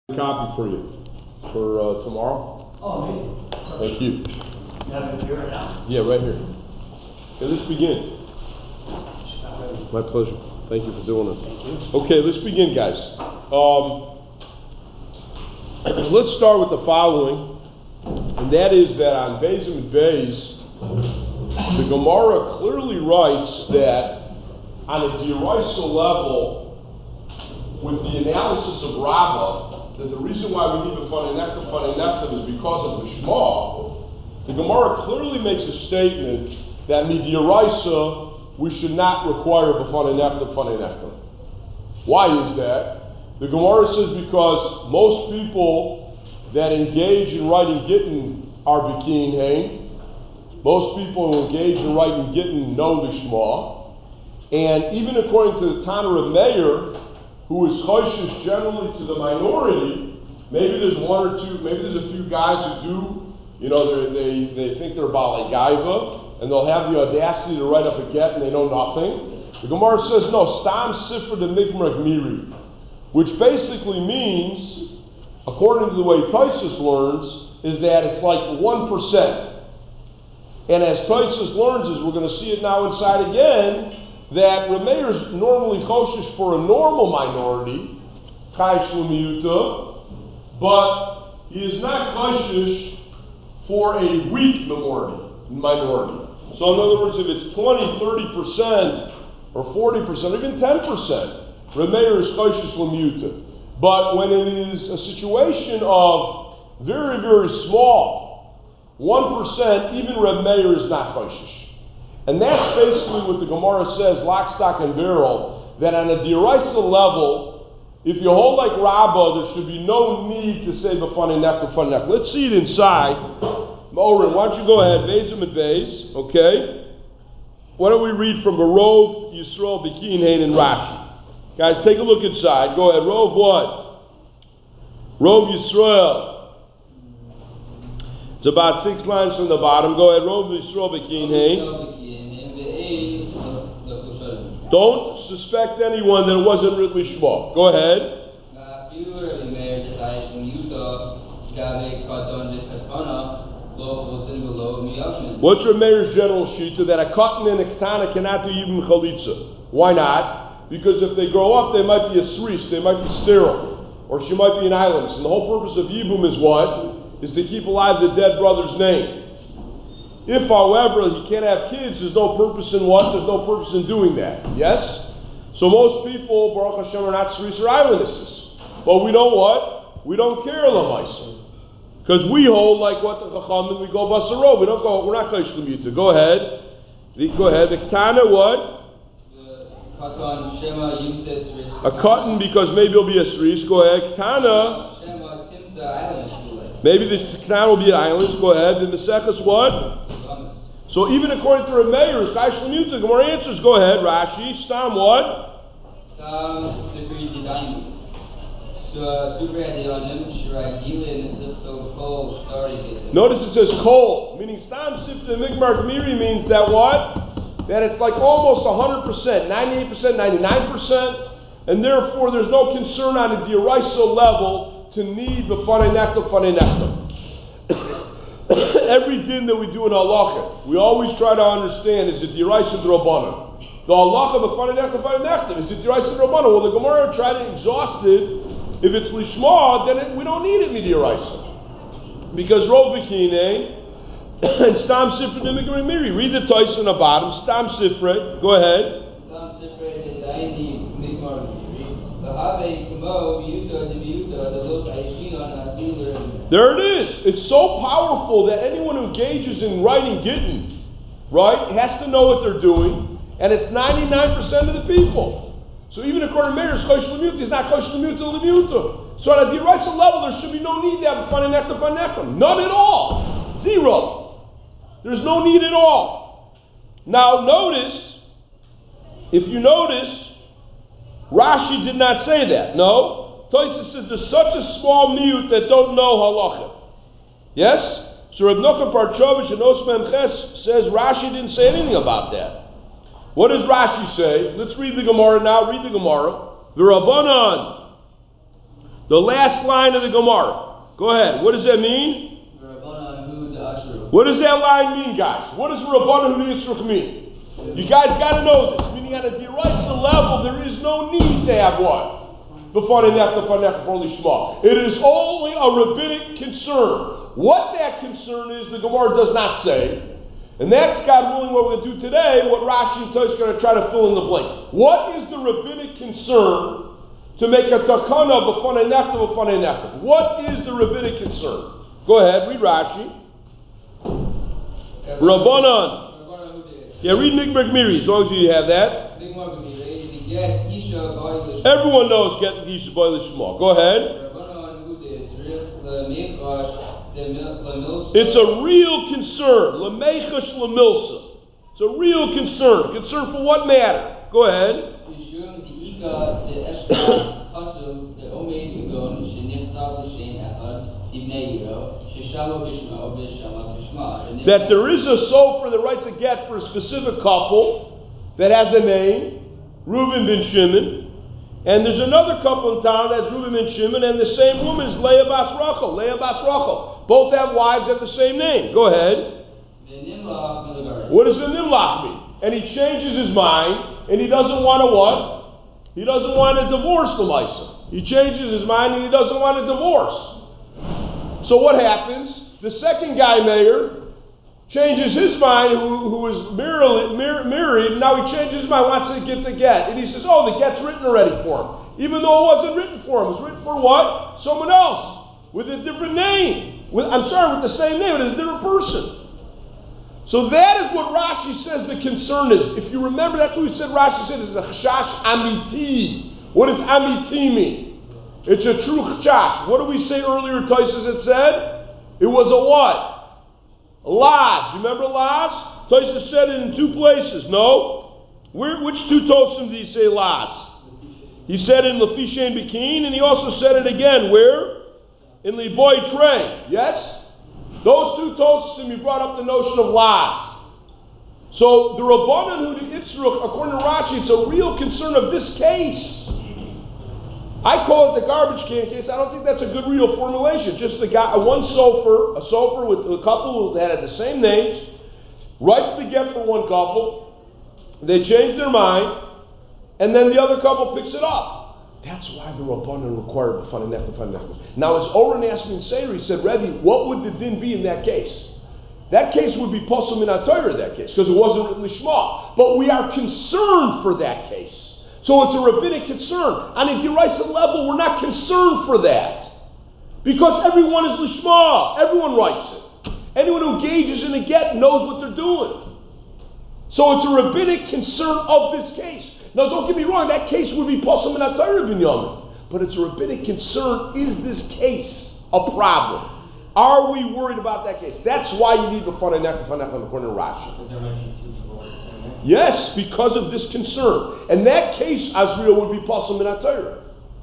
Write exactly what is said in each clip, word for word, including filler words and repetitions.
Copy for you for uh, tomorrow. Oh, amazing. Thank you. You have it here right now? Yeah, right here. Okay, let's begin. My pleasure. Thank you for doing it. Thank you. Okay, let's begin, guys. Um, let's start with the following, and that is that on Beis and Beis, the Gemara clearly writes that on a D'Oraisa level, with the analysis of Rabbah, that the reason why we need the funny nectar, funny nectar is because of the Shema. The Gemara clearly makes a statement that midiraisa we should not require the funny nectar, funny nectar. Why is that? The Gemara says because most people that engage in writing gittin are bikin hain. Most people who engage in writing gittin know the Shema. And even according to the Tanur of Meir, who is choshesh generally to the minority, maybe there's one or two, maybe there's a few guys who do, you know, they they think they're Balei Gaiva, and they'll have the audacity to write up a get and they know nothing. The Gemara says, no, Stam Sifra de Mikmar Gmiri, which basically means, according to the way Taisus learns, is that it's like one percent. And as Taisus learns, as we're going to see it now inside again, that Rameir is normally choshesh for a normal minority, chai shlemiuta, but he is not choshesh for a weak minority. minority. So in other words, if it's twenty, thirty percent, or forty percent, even ten percent, Rameir is choshesh lemiuta. But when it is a situation of very, very small, one percent, even Rameir is not choshesh. And that's basically what the Gemara says, lock, stock, and barrel, that on a D'Oraisa level, if you hold like Rabbah, there should be no need to say b'fanei nefta, b'fanei nefta. Let's see it inside. Oren, why don't you go ahead, Beis and Beis, okay? Why don't we read from Rov Yisrael, Bikin, Hain, and Rashi? Guys, take a look inside. Go ahead. Rov what? Rov Yisrael. It's about six lines from the bottom. Go ahead. Rov Yisrael, Bikin, Hain. Don't suspect anyone that it wasn't written Shema. Go ahead. What's your mayor's general shita that a cotton and a katana cannot do even chalitza? Why not? Because if they grow up, they might be a sris, they might be sterile, or she might be an islandess. And the whole purpose of yibum is what? Is to keep alive the dead brother's name. If, however, he can't have kids, there's no purpose in what? There's no purpose in doing that. Yes? So most people, Baruch Hashem, are not sris or islandesses. But we know what? We don't care, Lamaisa. Because we hold like what the Chachamim, we go Basaro. We don't go, we're not Chaysh L'miyuta. Go ahead. Go ahead. The Ketana, what? Katan, Shema, Yimses, Sris. A cotton, because maybe it'll be a sris. Go ahead. Ketana. Shema, Timsa, Island. Maybe the Ketana will be islands. Go ahead. And the Sechas, what? So even according to Rameir, Chai Shlemuta, Gemara answers, go ahead, Rashi, Stam what? Stam Sifri Didaini. So Sifri Adiyanim, Shiragilin, Lifto, Kol, Stari. Notice it says Kol, meaning Stam Sifri Mikmar Gmiri means that what? That it's like almost one hundred percent, ninety-eight percent, ninety-nine percent, and therefore there's no concern on a D'Oraisa level to need the Fanei Nechta, Fanei Nechta. Every din that we do in halacha, we always try to understand, is it D'Oraisa D'Rabbanan? The halacha of Fanei Nechta, Fanei Nechta, is it D'Oraisa D'Rabbanan? Well, the Gemara tried to exhaust it. If it's Lishma, then it, we don't need it D'Oraisa. Because Rov Bikine and Stam Sifra de Mikmar Miri. Read the Tais on the bottom. Stam Sifra, go ahead. Stam Sifra de Daini Mikmar Miri. The Habe Kamo, Miyuta, the Miyuta, the Lot Aishina, Nasiler. There it is. It's so powerful that anyone who engages in writing gittin, right, has to know what they're doing, and it's ninety-nine percent of the people. So even according to Meir, it's Chosh L'miuta, it's not Chosh L'miuta L'miuta. So at a D'Oraisa level, there should be no need to have a Fanei Nechta, Fanei Nechta. None at all. Zero. There's no need at all. Now notice, if you notice, Rashi did not say that. No. Tosfos says there's such a small miut that don't know halacha. Yes? So Reb Nochum Parchovich and Osman Ches says Rashi didn't say anything about that. What does Rashi say? Let's read the Gemara now. Read the Gemara. The Rabbanan The last line of the Gemara. Go ahead. What does that mean? What does that line mean, guys? What does Rabbanan Hu Yitzchak mean? You guys got to know this. Meaning on a deraisa level, there is no need to have what? B'fanei nefesh for lishma. It is only a rabbinic concern. What that concern is, the Gemara does not say. And that's, God willing, what we're going to do today, what Rashi and Tosh is going to try to fill in the blank. What is the rabbinic concern to make a takana b'fanei nefesh b'fanei nefesh? What is the rabbinic concern? Go ahead, read Rashi. Rabbanan. Yeah, read Mikmar Miri, as long as you have that. Everyone knows get Isha Boy Lishma. Go ahead. It's a real concern. Lamechash Lamilsa. It's a real concern. Concern for what matter? Go ahead. That there is a sofer that writes a get for a specific couple that has a name, Reuben ben Shimon, and there's another couple in town that's Reuben ben Shimon, and the same woman is Leah bas Rachel. Leah bas Rachel. Both have wives that have the same name. Go ahead. What does the nimlach mean? And he changes his mind, and he doesn't want to what? He doesn't want to divorce the Lisa. He changes his mind, and he doesn't want a divorce. So what happens? The second guy, Mayor, changes his mind, who, who is married, married, and now he changes his mind, wants to get the get. And he says, oh, the get's written already for him. Even though it wasn't written for him. It was written for what? Someone else. With a different name. With, I'm sorry, with the same name, but a different person. So that is what Rashi says the concern is. If you remember, that's what we said Rashi said is a chashash amiti. What does amiti mean? It's a true chashash. What did we say earlier, Taisus had said? It was a what? A las. You remember las? Taisus said it in two places. No? Where, which two tosim did he say las? He said it in Lefishain Bikin, and he also said it again. Where? In Liboy Trey. Yes? Those two tosim, he brought up the notion of las. So the Rabbanan Hu Yitzchak, according to Rashi, it's a real concern of this case. I call it the garbage can case. I don't think that's a good real formulation. Just the guy, one sofer, a sofer with a couple that had the same names, writes the get for one couple, they change their mind, and then the other couple picks it up. That's why the Rabbanan required the fun and the fun. Now, as Oren asked me in Seder, he said, Rebbe, what would the din be in that case? That case would be posel min HaTorah in that case, because it wasn't written lishma. But we are concerned for that case. So it's a rabbinic concern. On a deraisa level, we're not concerned for that. Because everyone is lishma. Everyone writes it. Anyone who engages in a get knows what they're doing. So it's a rabbinic concern of this case. Now don't get me wrong, that case would be posel min HaTorah binyamin. But it's a rabbinic concern. Is this case a problem? Are we worried about that case? That's why you need the fanei nefesh on the corner of Rashi. Yes, because of this concern. And that case, Azriel, would be posel min HaTorah.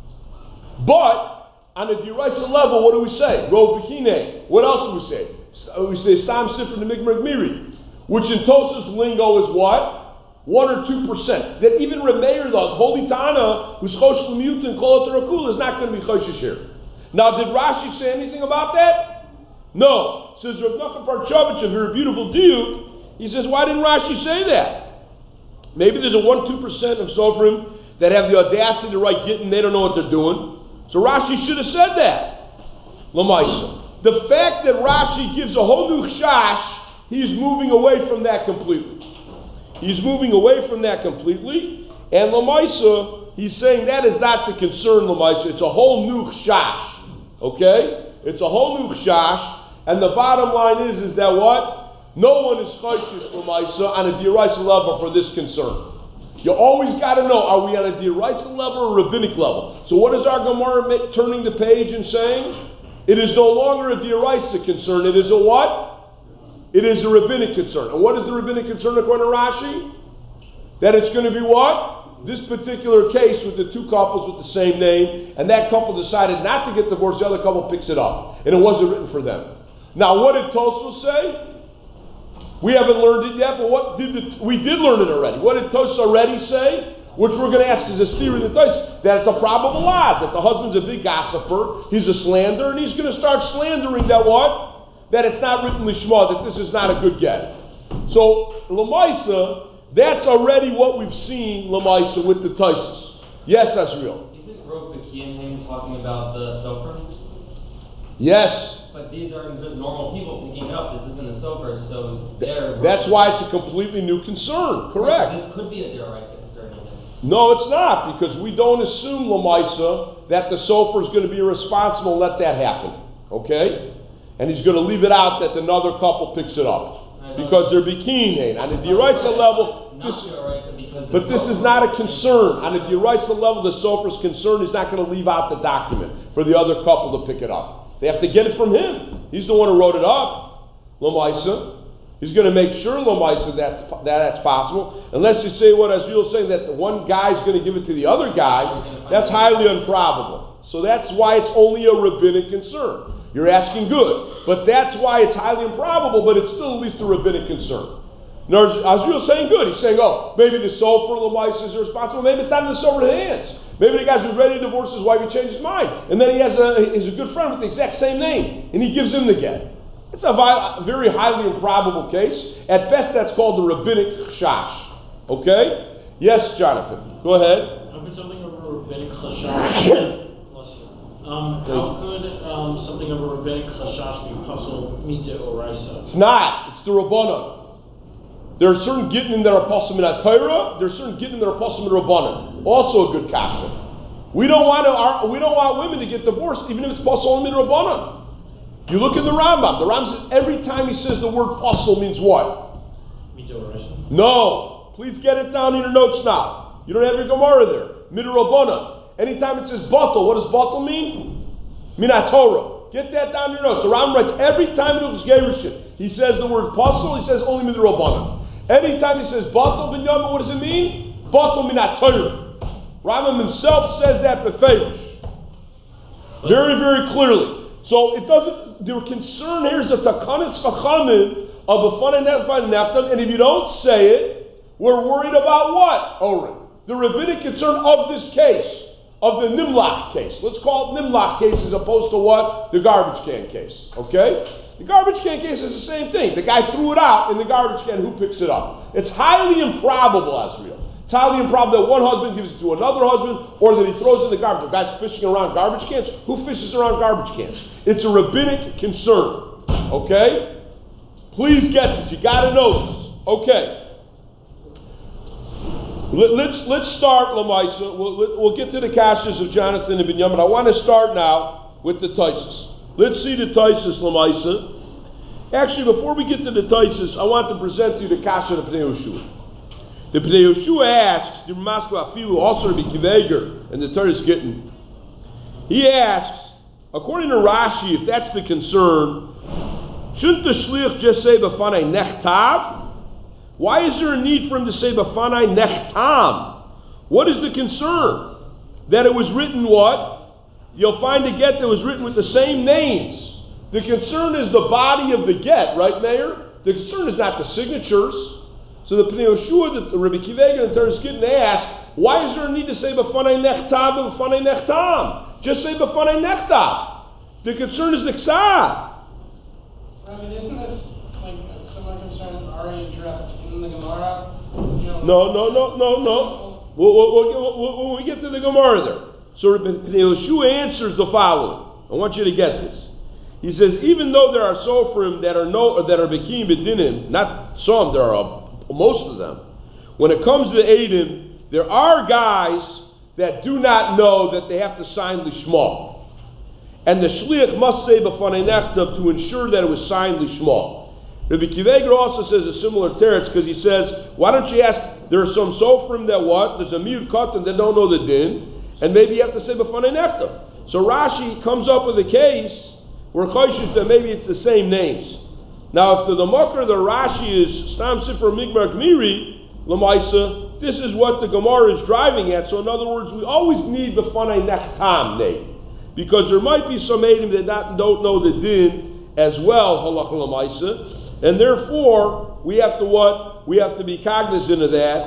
But, on a deraisa level, what do we say? Rov b'chine. What else do we say? We say Stam Sifra the Mikmar Miri, which in Tosas lingo is what? One or two percent. That even Remeir, the Holy Tana, who's Chosh L'Miyut and Kol Terakul, is not going to be Choshish here. Now, did Rashi say anything about that? No. Says Rav Nachman Parchavich, a very beautiful diuk, he says, why didn't Rashi say that? Maybe there's a one to two percent of Sofrim that have the audacity to write Gittin, they don't know what they're doing. So Rashi should have said that. Lamaisa. The fact that Rashi gives a whole new chash, he's moving away from that completely. He's moving away from that completely. And Lamaisa, he's saying that is not the concern, Lamaisa. It's a whole new chash. Okay? It's a whole new chash. And the bottom line is, is that what? No one is chayshish for Maisa on a deraisa level for this concern. You always got to know, are we on a deraisa level or rabbinic level? So what is our Gemara turning the page and saying? It is no longer a deraisa concern. It is a what? It is a rabbinic concern. And what is the rabbinic concern according to Rashi? That it's going to be what? This particular case with the two couples with the same name, and that couple decided not to get divorced, the other couple picks it up. And it wasn't written for them. Now what did Tosfos say? We haven't learned it yet, but what did the, we did learn it already. What did Tosfos already say? which we're going to ask is this theory in the Tais, that it's a probable odd, that the husband's a big gossiper, he's a slanderer, and he's going to start slandering that what? That it's not written lishma, that this is not a good get. So, Lamaisa, that's already what we've seen, Lamaisa, with the Taisus. Yes, Azriel. Isn't Rov Bekiyanim talking about the sofer? Yes. But these are just normal people picking it up. This isn't a sofer, so they're... That's why it's a completely new concern. Correct. This could be a deraisa concern. No, it's not, because we don't assume, Lamaisa, that the sofer is going to be responsible and let that happen. Okay? And he's going to leave it out that another couple picks it up. Because they're bikini. On the deraisa level, this, but this is not a concern. On the deraisa level, the sofer's concern is not going to leave out the document for the other couple to pick it up. They have to get it from him. He's the one who wrote it up, Lamaisa. He's going to make sure, Lamaisa, that's, that that's possible. Unless you say what Azriel is saying, that the one guy's going to give it to the other guy, that's highly improbable. So that's why it's only a rabbinic concern. You're asking good. But that's why it's highly improbable, but it's still at least a rabbinic concern. Now, Azriel's saying good. He's saying, oh, maybe the sofer, Lamaisa, is responsible. Maybe it's not in the sofer's hands. Maybe the guy's been ready to divorce his wife, he changed his mind. And then he has a, he's a good friend with the exact same name. And he gives him the get. It's a, vi- a very highly improbable case. At best, that's called the rabbinic chash. Okay? Yes, Jonathan. Go ahead. How could something of a rabbinic chashash... Um, how could um, something of a rabbinic chashash be puzzle mita or raisa? It's not. It's the Rabbanan. There are certain gittin that are puzzle min Torah. There are certain gittin that are puzzle min Rabbanan. Also a good kasha. We don't want to. Our, we don't want women to get divorced, even if it's puzzle min Rabbanan. You look at the Rambam. The Rambam says every time he says the word puzzle means what? Mita or raisa? No. Please get it down in your notes now. You don't have your Gemara there. Min Rabbanan. Anytime it says batal, what does batal mean? Minat Torah. Get that down in your notes. The Rambam writes every time it was Gerushin, he says the word pasul, he says only min Rabbanan. Anytime he says batal binyamin, what does it mean? Batal minat Torah. Rambam himself says that befeish. Very, very clearly. So it doesn't, the concern here is a takanis chachamim of a fun and neftan, and if you don't say it, we're worried about what, Oren? The rabbinic concern of this case. Of the Nimlach case. Let's call it Nimlach case as opposed to what? The garbage can case. Okay? The garbage can case is the same thing. The guy threw it out in the garbage can. Who picks it up? It's highly improbable, Azriel. It's highly improbable that one husband gives it to another husband or that he throws it in the garbage. The guy's fishing around garbage cans. Who fishes around garbage cans? It's a rabbinic concern. Okay? Please get this. You got to know this. Okay. Let's let's start, Lamaisa. We'll, we'll get to the kashas of Jonathan and Binyamin. I want to start now with the Taisus. Let's see the Taisus, Lamaisa. Actually, before we get to the Taisus, I want to present to you the kasha of Pnei Yehoshua. The Pnei Yehoshua asks, the Maskwa Afilu, also to be Kiveger, and the Torah is getting. He asks, according to Rashi, if that's the concern, shouldn't the shliach just say b'fanei nechtav? Why is there a need for him to say b'fanai nechtam? What is the concern? That it was written what? You'll find a get that was written with the same names. The concern is the body of the get, right, Mayor? The concern is not the signatures. So the Pnei Yehoshua, the Rabbi Kiveger, and Teres Gittin, they ask, why is there a need to say b'fanai nechtam and b'fanai nechtam? Just say b'fanai nechtam. The concern is the ksav. Rabbi, isn't this like a similar concern already addressed in the Gemara? You know, no, no, no, no, no. We'll, we'll, we'll, we'll, when we get to the Gemara there. So Rabbi Yehoshua answers the following. I want you to get this. He says, even though there are sofrim that are no that are bekim b'dinim, not some, there are most of them. When it comes to Eidim, there are guys that do not know that they have to sign lishma. And the shliach must say b'fanei nechtav to ensure that it was signed lishma. Rabbi Kiveger also says a similar teretz because he says, why don't you ask, there are some sofrim that what? There's a miut katan that don't know the din, and maybe you have to say b'fanei nechtav. So Rashi comes up with a case where choishes that maybe it's the same names. Now, if the, the makar, the Rashi is Stam Sifra Migmar Gmiri, Lamaisa, this is what the Gemara is driving at. So in other words, we always need b'fanei nechtam name. Because there might be some Eidim that not, don't know the din as well, halacha lamaisa, and therefore we have to what? We have to be cognizant of that.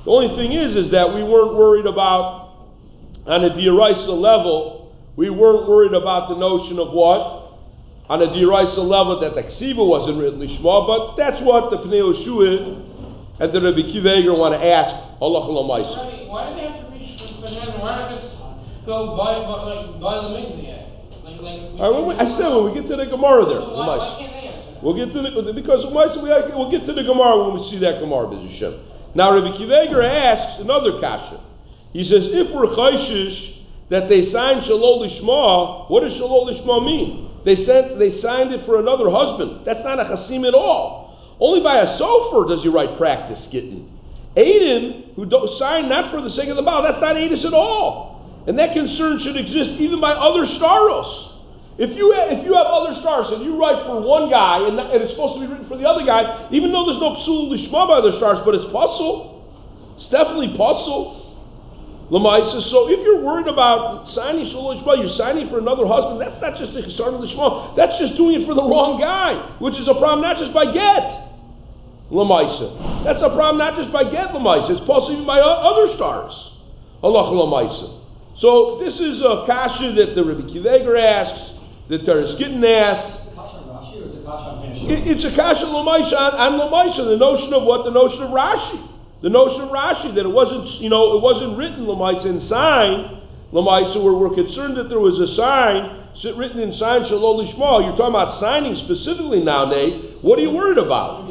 The only thing is, is that we weren't worried about, on a D'Oraisa level, we weren't worried about the notion of what? On a D'Oraisa level that the Ksiva wasn't written Lishma, but that's what the Pnei Yehoshua and the Rabbi Akiva Eiger want to ask, Allah L'maisa. Why, why do they have to reach for Sahan? Why not just go buy, buy, like, buy the Mixia? Like, like, we All right, when we, I said when we get to the Gemara there, So why, why L'maisa. can't they answer that? We'll get to the, because L'maisa, we, we'll get to the Gemara when we see that Gemara, B'ez Hashem. Now Rabbi Akiva Eiger asks another kasha. He says, if we're chayshish that they signed Shalol Lishma, what does Shalol Lishma mean? They sent, they signed it for another husband. That's not a chasim at all. Only by a sofer does he write practice getting. Aiden, who don't sign not for the sake of the Baal, that's not Aedis at all. And that concern should exist even by other staros. If you have, if you have other stars and you write for one guy and, and it's supposed to be written for the other guy, even though there's no psul lishma by other stars, but it's puzzle, it's definitely puzzle. Lamaisa. So if you're worried about signing shul lishma, you're signing for another husband. That's not just the start of lishma. That's just doing it for the wrong guy, which is a problem not just by get. Lamaisa. That's a problem not just by get lamaisa. It's possible even by other stars. Allah lamaisa. So this is a kasha that the Rabbi Akiva Eiger asks. That there is getting asked. It, it's a kasha l'maisha on, on l'maisha, the notion of what? The notion of Rashi. The notion of Rashi, that it wasn't, you know, it wasn't written l'maisha and signed l'maisha, where we're concerned that there was a sign written in sign shalol lishma. You're talking about signing specifically now, Nate. What are you worried about?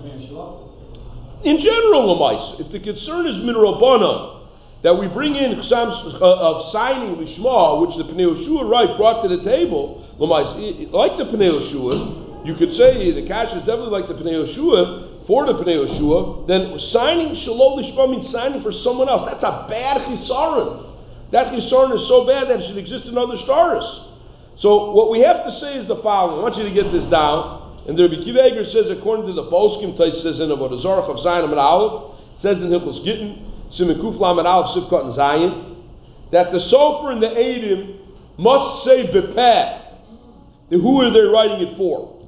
In general, l'maisha, if the concern is min rabbanan, that we bring in chsam uh, of signing lishma, which the Pnei Yehoshua right brought to the table. Like the Pnei Yehoshua, you could say the cash is definitely like the Pnei Yehoshua, for the Pnei Yehoshua, then signing Shalol Lishma means signing for someone else. That's a bad chisaron. That chisaron is so bad that it should exist in other stars. So what we have to say is the following. I want you to get this down. And the Rabbi Akiva Eiger says, according to the Poskim, it says in Avodah Zarah of Zion and Aleph, says in Hilchos Gittin, Siman Kuf Lam and Aleph Sivkot and Zion, that the sofer and the Eidim must say bepeh. Who are they writing it for?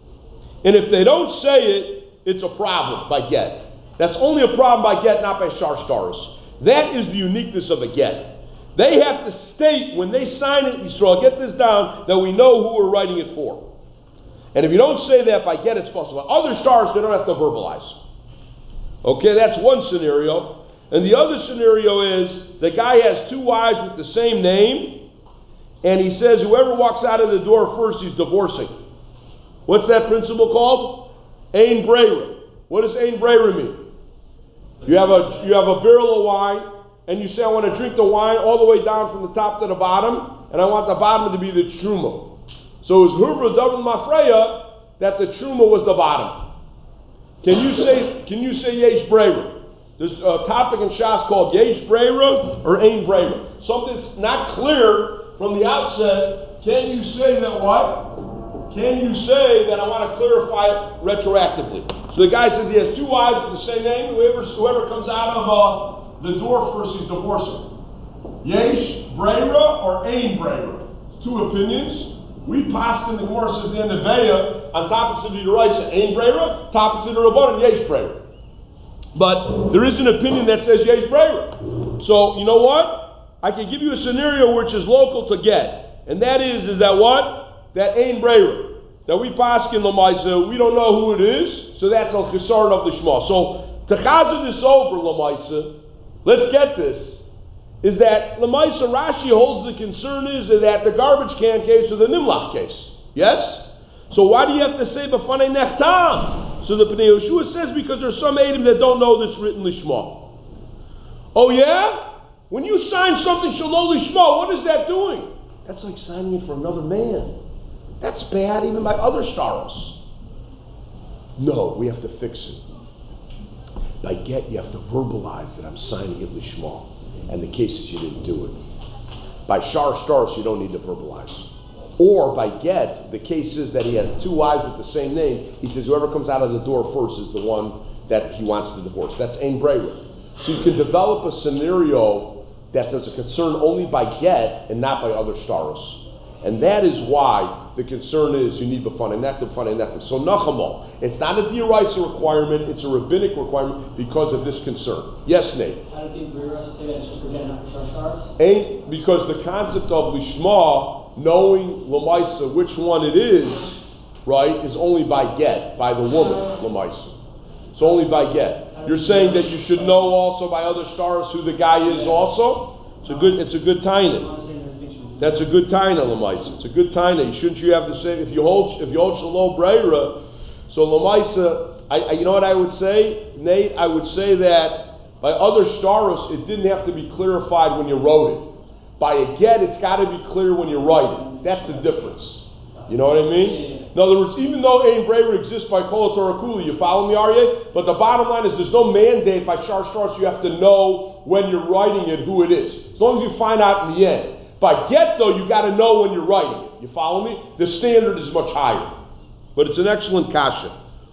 And if they don't say it, it's a problem by get. That's only a problem by get, not by shar stars. That is the uniqueness of a get. They have to state when they sign it, Yisrael, get this down, that we know who we're writing it for. And if you don't say that by get, it's possible. Other stars, they don't have to verbalize. Okay, that's one scenario. And the other scenario is the guy has two wives with the same name, and he says whoever walks out of the door first, he's divorcing. What's that principle called? Ein Breira. What does Ein Breira mean? You have a you have a barrel of wine, and you say, I want to drink the wine all the way down from the top to the bottom, and I want the bottom to be the truma. So it was Hubra Davin Mafreya that the truma was the bottom. Can you say can you say Yesh Breira? There's a topic in Shas called Yesh Breira or Ein Breira. Something that's not clear from the outset. Can you say that what? Can you say that I want to clarify it retroactively? So the guy says he has two wives with the same name. Whoever, whoever comes out of uh, the door first, he's divorcing. Yesh Breira or Ein Breira? Two opinions. We passed in the Gemara says the Neveya on topics of the Yeraisa Ein Breira, topics of the Rabbanan Yesh Breira. But there is an opinion that says Yesh Breira. So you know what? I can give you a scenario which is local to get, and that is is that what? That Ein Breira. That we pass in Lamaisa, we don't know who it is, so that's al chisaron of the Shema. So to chazir this over Lamaisa, let's get this. Is that Lamaisa Rashi holds the concern is that the garbage can case or the Nimlach case. Yes? So why do you have to say B'fanei Nechtam? So the Pnei Yehoshua says because there's some Eidim that don't know this written Lishma. Oh yeah? When you sign something Shalol Lishma, what is that doing? That's like signing it for another man. That's bad even by other stars. No, we have to fix it. By get, you have to verbalize that I'm signing it Lishma. And the case is you didn't do it. By shar stars, you don't need to verbalize. Or by get, the case is that he has two wives with the same name. He says whoever comes out of the door first is the one that he wants to divorce. That's Ein Breira. So you can develop a scenario that there's a concern only by get and not by other stars. And that is why the concern is you need b'fanei nechta, b'fanei nechta. So nachamo, it's not a d'oraisa requirement, it's a rabbinic requirement because of this concern. Yes, Nate? How does the Brera say that it's just for getting out the shashars? Ain't because the concept of lishma, knowing lamaisa which one it is, right, is only by get, by the woman lamaisa. It's only by get. You're saying that you should know also by other stars who the guy is also. It's a good. It's a good taina. That's a good taina lamaisa. It's a good taina. Shouldn't you have the same? If you hold, if you hold shalom breira, so lamaisa. I, I, you know what I would say, Nate? I would say that by other staros, it didn't have to be clarified when you wrote it. By a get, it's got to be clear when you write it. That's the difference. You know what I mean? In other words, even though Ein Breira exists by Kol Torah Kuli, you follow me, Aryeh? But the bottom line is there's no mandate by Shar Stars you have to know when you're writing it who it is. As long as you find out in the end. By get, though, you got to know when you're writing it. You follow me? The standard is much higher. But it's an excellent kasha.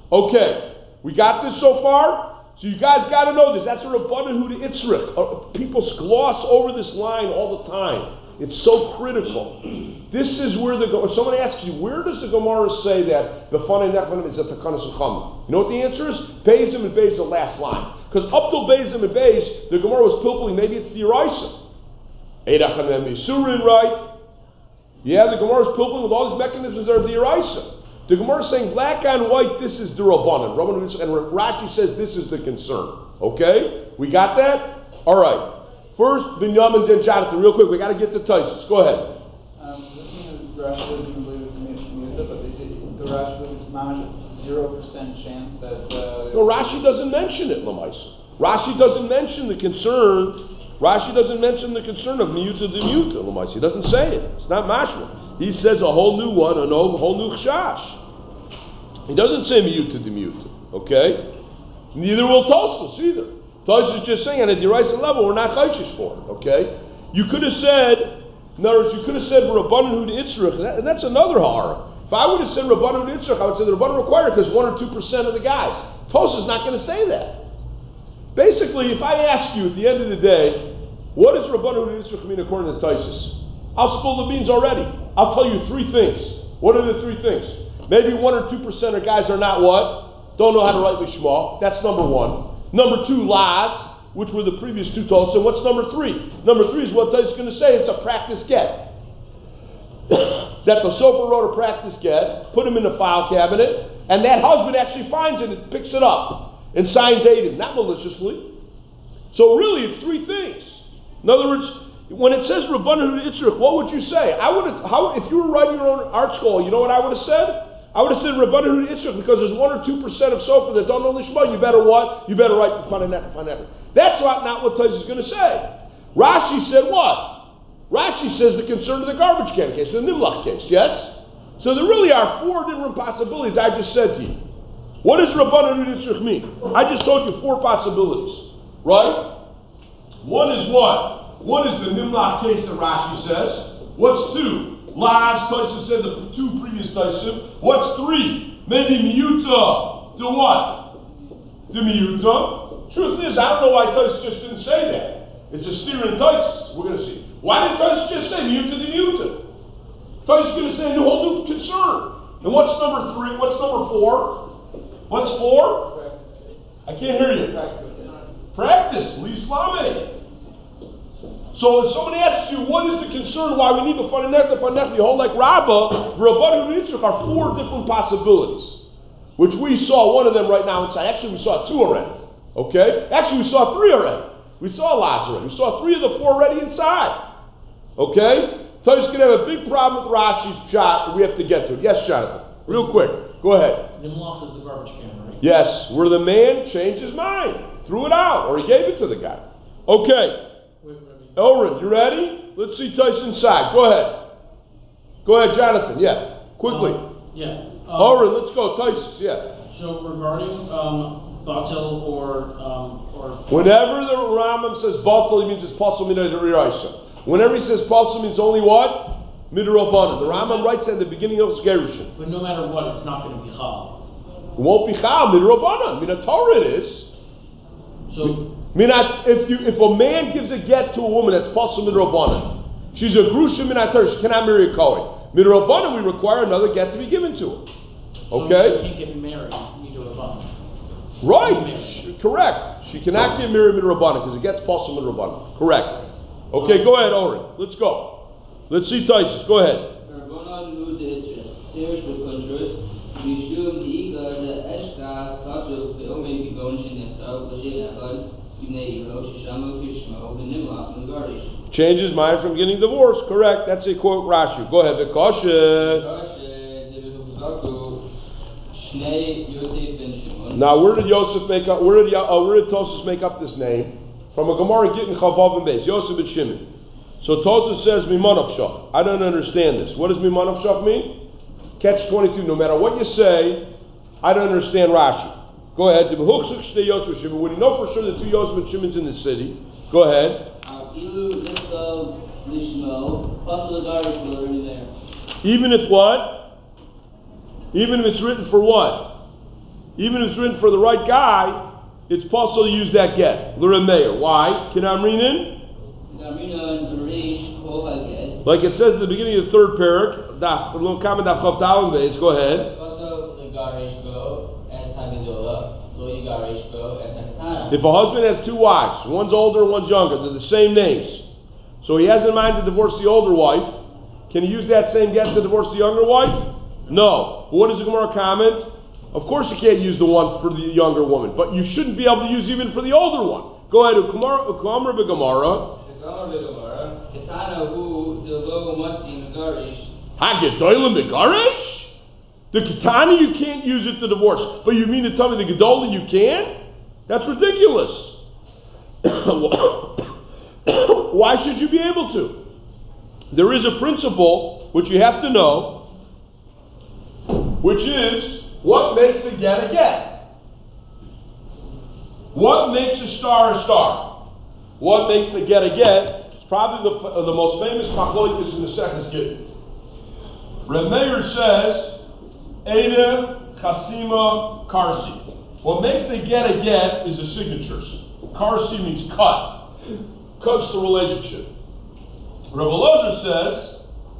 Okay, we got this so far? So you guys got to know this. That's a Rabbanan Hu de Itzrich. Uh, people gloss over this line all the time. It's so critical. This is where the, if someone asks you, where does the Gemara say that the B'fanei nechta is a Takanas Ucham? You know what the answer is? Beizim and Beis, the last line. Because up till Beizim and Beis, the Gemara was pilpulling, maybe it's the Eraisa. Eidachan and Misurin, right? Yeah, the Gemara is pilpulling with all these mechanisms that are the Eraisa. The Gemara is saying black on white, this is the Rabbanan. And Rashi says this is the concern. Okay? We got that? Alright. First, Binyamin, then Jonathan. Real quick, we got to get to Taisus. Go ahead. Um, listening to Rashi doesn't even believe it's Mishmuta, but they say the Rashi believes it's mamish zero percent chance that. Uh, no, Rashi doesn't mention it, Lamais. Rashi doesn't mention the concern. Rashi doesn't mention the concern of Miyuta de Miyuta, Lamais. He doesn't say it. It's not mashma. He says a whole new one, a whole new chashash. He doesn't say Miyuta de Miyuta. Okay? Neither will Tosfos either. Tosfos is just saying at a derisive level, we're not chayshish for it. Okay? You could have said, in other words, you could have said Rabbanan Hu de Itzrich, and, that, and that's another hara. If I would have said Rabbanan Hu de Itzrich, I would say the Rabbanan required because one or two percent of the guys. Tosfos is not going to say that. Basically, if I ask you at the end of the day, what does Rabbanan Hu de Itzrich mean according to Tosfos? I'll spill the beans already. I'll tell you three things. What are the three things? Maybe one or two percent of guys are not what? Don't know how to write Lishma. That's number one. Number two, Laz, which were the previous two told. So what's number three? Number three is what Tai's going to say. It's a practice get. That the sofer wrote a practice get, put him in the file cabinet, and that husband actually finds it and picks it up and signs Aiden, not maliciously. So really, it's three things. In other words, when it says Rabbanan Hu de Itzrich, what would you say? I would have, how, if you were writing your own art school, you know what I would have said? I would have said Rabbanan Hu de Itzrich because there's one or two percent of sofer that don't know Lishma. You better what? You better write B'fanei nechta, B'fanei nechta. That's not, not what Taiz is going to say. Rashi said what? Rashi says the concern of the garbage can case, the Nimlach case, yes? So there really are four different possibilities I just said to you. What does Rabbanan Hu de Itzrich mean? I just told you four possibilities, right? One is what? One is the Nimlach case that Rashi says. What's two? Laz, Taisa said the two previous Taisim. What's three? Maybe Miyuta. To what? To Miyuta. Truth is, I don't know why Taisa just didn't say that. It's a steer in Taisis. We're going to see. Why did Taisa just say Miyuta to Miyuta? Taisa's going to say a new whole new concern. And what's number three? What's number four? What's four? I can't hear you. Practice. L'Islame. So if somebody asks you, what is the concern why we need the B'fanei nechta, B'fanei nechta, you hold like Rabbah, Rabbanan Hu de Itzrich are four different possibilities, which we saw one of them right now inside. Actually, we saw two already. Okay? Actually, we saw three already. We saw Laz already. We saw three of the four already inside. Okay? Tai's going to have a big problem with Rashi's shot, we have to get to it. Yes, Jonathan. Real quick. Go ahead. Nimlach is the garbage can, right? Yes, where the man changed his mind, threw it out, or he gave it to the guy. Okay. Wait, wait, wait. Elrin, you ready? Let's see Tyson inside. Go ahead. Go ahead, Jonathan. Yeah, quickly. Um, yeah. Um, Elrin, let's go. Tyson, yeah. So regarding um, Batel or um, or whenever the Rambam says Batel, he means it's Pasal Mina D'Oraisa. Whenever he says Pasal, means only what? Midrabanan. The Rambam writes at the beginning of his Gerushin. But no matter what, it's not going to be Chal. It won't be Chal. Midrabanan. Mina Torah it is. So. Minat, if you if a man gives a get to a woman that's Pasal Midrabanan, she's a Grusha Minat Torah, she cannot marry a Kohen. Midrabanan, we require another get to be given to her. So Okay? she can't get married, midrabanan. Right. Correct. She cannot get married midrabanan because it gets pasul midrabanan. Correct. Okay, go ahead, Oren. Let's go. Let's see Taisus. Go ahead. Change his mind from getting divorced. Correct. That's a quote Rashi. Go ahead. The kosher. Now, where did Yosef make up? Where did uh, where did Tosas make up this name? From a Gemara Gittin Chavav and Beis. Yosef and Shimon. So Tosas says Mimanov Shach. I don't understand this. What does Mimanov Shach mean? Catch twenty-two. No matter what you say, I don't understand Rashi. Go ahead. When you know for sure the two Yosef and Shimon's in the city, go ahead. Even if what? Even if it's written for what? Even if it's written for the right guy, it's possible to use that get. L'Remeir. Why? Can Amrinin? Like it says at the beginning of the third parak, daf, a little comment daf chav dalem beis. Go ahead. If a husband has two wives, one's older and one's younger, they're the same names. So he has in mind to divorce the older wife. Can he use that same get to divorce the younger wife? No. But what does the Gemara comment? Of course you can't use the one for the younger woman, but you shouldn't be able to use even for the older one. Go ahead. Ukamar b'Gemara. Hagedolim b'Garish? The Ketani you can't use it to divorce, but you mean to tell me the Gedola you can? That's ridiculous. Why should you be able to? There is a principle which you have to know, which is what makes a get a get? What makes a star a star? What makes the get a get? It's probably the, uh, the most famous machlokes in the second get. Reb Meir says, Eida, Chasima, Karsi. What makes the get a get is the signatures. Karsi means cut. Cuts the relationship. Reb Elazar says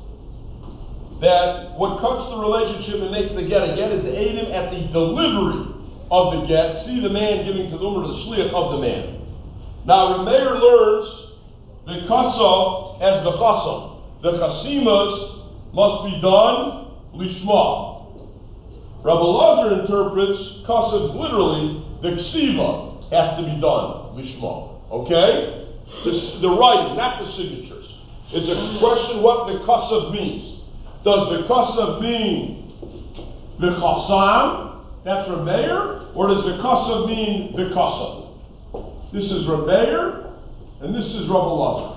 that what cuts the relationship and makes the get a get is the Eidim at the delivery of the get. See the man giving kedumah to the shliach of the man. Now Reb Meir learns the kasam as the kasam. The chasimas must be done lishma. Rabbi Elazar interprets kasavs literally, the ksiva has to be done, lishma. Okay? The, the writing, not the signatures. It's a question what the kasav means. Does the kasav mean the chasam? That's Reb Meir? Or does the kasav mean the kasav? This is Reb Meir, and this is Rabbi Elazar.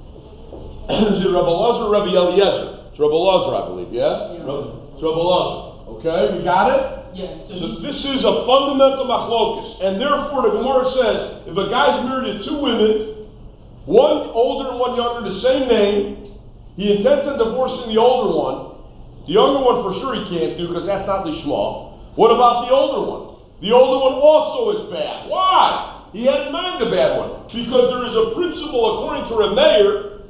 Is it Rabbi Elazar or Rabbi Eliezer? It's Rabbi Elazar, I believe, yeah? yeah. It's Rabbi Elazar. Okay, we got it? Yeah. So, so this is a fundamental machlokus, and therefore the Gemara says if a guy's married to two women, one older and one younger, the same name, he intends on divorcing the older one. The younger one for sure he can't do because that's not lishma. What about the older one? The older one also is bad. Why? He had in mind the bad one because there is a principle according to Reb Meir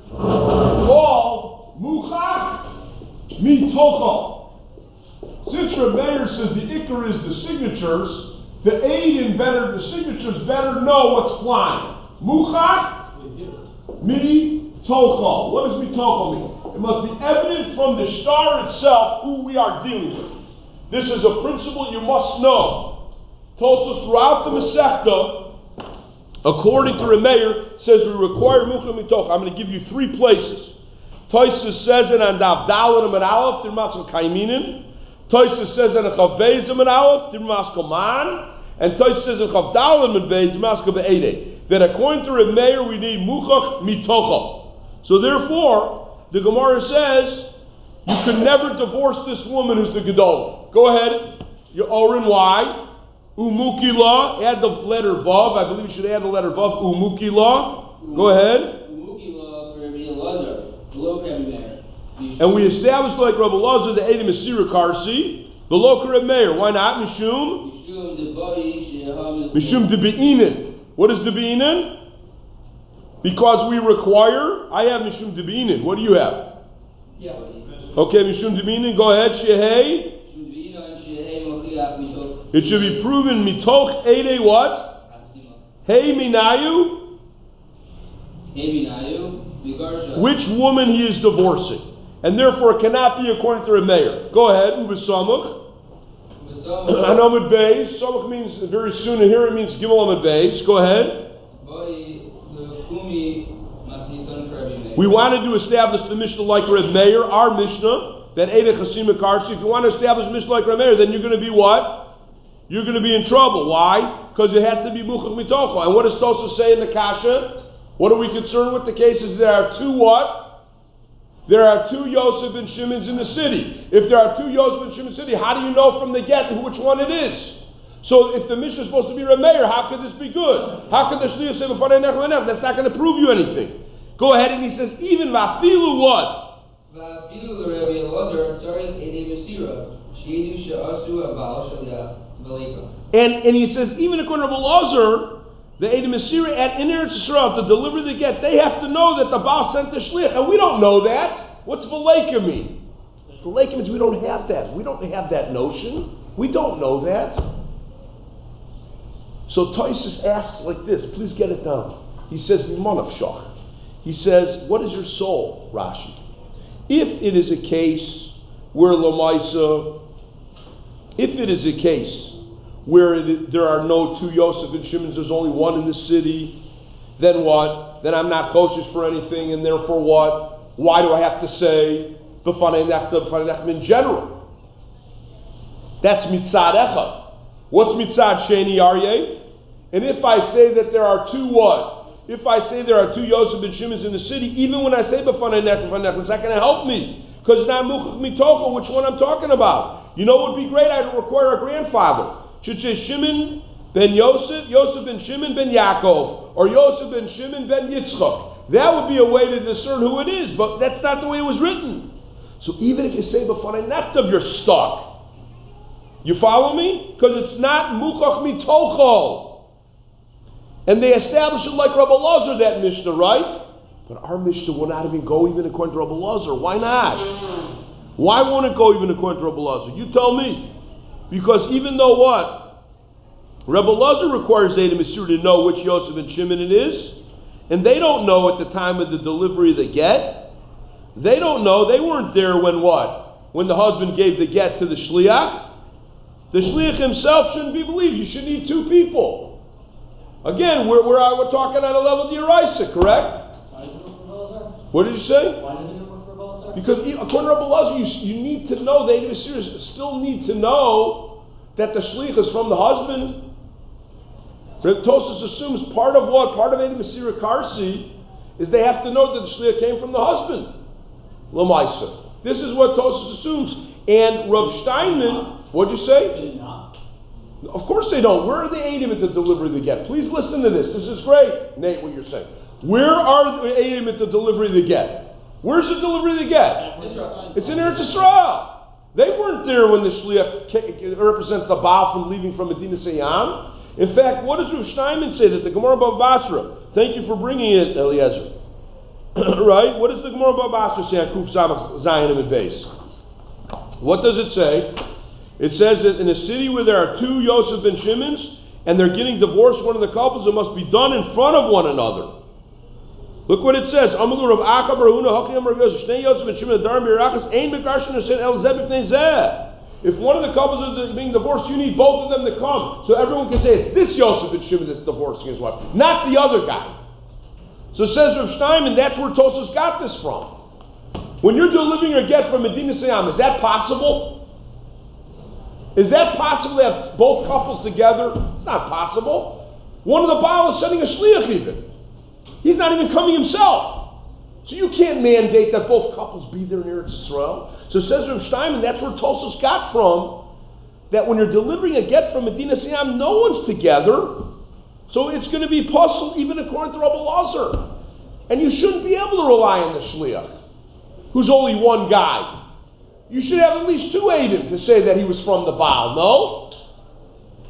called muchach mitocho. Since Reb Meir says the ikar is the signatures, the aid in better, the signatures better know what's flying. Muchach mi tocho. What does mi tocho mean? It must be evident from the star itself who we are dealing with. This is a principle you must know. Tosfos throughout the Masechta, according to Reb Meir, says we require muchach mi tocho. I'm going to give you three places. Tosfos says it on Dav Daled and Aleph, Tirmas Kaiminin. Tosfos says in Chav Beis and Aleph, Tirmas Koman, and Tosfos says in Chav Daled and Beis, Tirmas Be'edei. That according to Reb Meir, we need muchach mitocha. So therefore, the Gemara says you can never divorce this woman who's the Gedolah. Go ahead, your Oren, why? Umukila, add the letter Vav. I believe you should add the letter Vav. Umukila. Go ahead. Umukila for Rabbi Elazar, below Rabbi Meir. And we established like Rabbi Elazar the Eidim Asira Karsi, below Reb Meir. Why not? Mishum? Mishum de Be'inin. What is the Be'inin? Because we require, I have Mishum de Be'inin. What do you have? Yeah. Okay, Mishum Deminin, go ahead, Shehei. It should be proven mitoch ede what? Hey minayu. Which woman he is divorcing. And therefore it cannot be according to a mayor. Go ahead, Ubesamuch. Anamid Beis. Samuch means very soon, and here it means Gimel Amid Beis. Go ahead. We wanted to establish the Mishnah like Reb Meir, our Mishnah, that Ede Chasima Karsi. If you want to establish a Mishnah like Reb Meir, then you're going to be what? You're going to be in trouble. Why? Because it has to be Muchach Mitocho. And what does Tosha say in the Kasha? What are we concerned with? The cases there are two what? There are two Yosef and Shimons in the city. If there are two Yosef and Shimon in the city, how do you know from the get which one it is? So if the Mishnah is supposed to be Reb Meir, how could this be good? How could the Shliach say B'fanei Nech Lenech? That's not going to prove you anything. Go ahead, and he says, even Vafilu what? Vafilu Rabbi Elazar Tzaris Ede Mesira Sheidu She'asu Abal Shalia. And and he says, even according to Elazar, the Ede Mesira at in Eretz Yisrael to deliver the get, they have to know that the Baal sent the Shliach, and we don't know that. What's V'leika mean? V'leika means we don't have that. We don't have that notion. We don't know that. So Tosfos asks like this. Please get it down. He says, Mimanav Shach. He says, what is your soul, Rashi? If it is a case where Lamaisa, if it is a case where it, there are no two Yosef and Shimons, there's only one in the city, then what? Then I'm not kosher for anything, and therefore what? Why do I have to say B'fanei Nechta, B'fanei Nechta in general? That's mitzad echad. What's mitzad sheni aryeh? And if I say that there are two what? If I say there are two Yosef and Shimons in the city, even when I say B'fanei Nechta, B'fanei Nechta, it's not going to help me. Because it's not Muchach Mitocho, which one I'm talking about. You know what would be great? I'd require a grandfather. Should say Shimon ben Yosef, Yosef ben Shimon ben Yaakov, or Yosef ben Shimon ben Yitzchak. That would be a way to discern who it is, but that's not the way it was written. So even if you say B'fanei Nechta, you're stuck. You follow me? Because it's not Muchach Mitocho. And they establish it like Rabbi Elazar, that Mishnah, right? But our Mishnah will not even go even according to Rabbi Elazar. Why not? Why won't it go even according to Rabbi Elazar? You tell me. Because even though what? Rabbi Elazar requires Zayda Mesir to know which Yosef and Shimon it is. And they don't know at the time of the delivery of the get. They don't know. They weren't there when what? When the husband gave the get to the Shliach. The Shliach himself shouldn't be believed. You should need two people. Again, we're, we're, we're talking on a level of the Eraisa, correct? Why does it work for Belazar? What did you say? Why doesn't it work for Belazar? Because according to Rabbi Elazar, you, you need to know, they still need to know that the Shliach is from the husband. Tosfos assumes part of what? Part of Ede Mesira Karsi is they have to know that the Shliach came from the husband. Lamaisa. This is what Tosfos assumes. And Rav Steinman, what'd you say? Did it not? Of course they don't. Where are the Eidim at the delivery of the get? Please listen to this. This is great, Nate, what you're saying. Where are the Eidim at the delivery of the get? Where's the delivery of the get? It's in Eretz Yisrael. They weren't there when the Shliach represents the Baal from leaving from Medina Sayyam. In fact, what does Rav Steinman say that the Gemara Bava Basra? Thank you for bringing it, Eliezer. Right? What does the Gemara Bava Basra say on Kuf Samach Zayin and Beis? What does it say? It says that in a city where there are two Yosef and Shimons, and they're getting divorced, one of the couples, it must be done in front of one another. Look what it says. If one of the couples is being divorced, you need both of them to come. So everyone can say, it's this Yosef and Shimon that's divorcing his wife, not the other guy. So it says Rav Steinman, that's where Tosfos got this from. When you're delivering a get from Medina Sayyam, is that possible? Is that possible to have both couples together? It's not possible. One of the Baal is sending a shliach even. He's not even coming himself. So you can't mandate that both couples be there in Eretz Yisrael. So it says Rav Steinman, that's where Tosfos got from, that when you're delivering a get from Medina Sayyam, no one's together. So it's going to be puzzled even according to Rabbi Elazar. And you shouldn't be able to rely on the shliach, who's only one guy. You should have at least two Eidim to say that he was from the Baal, no?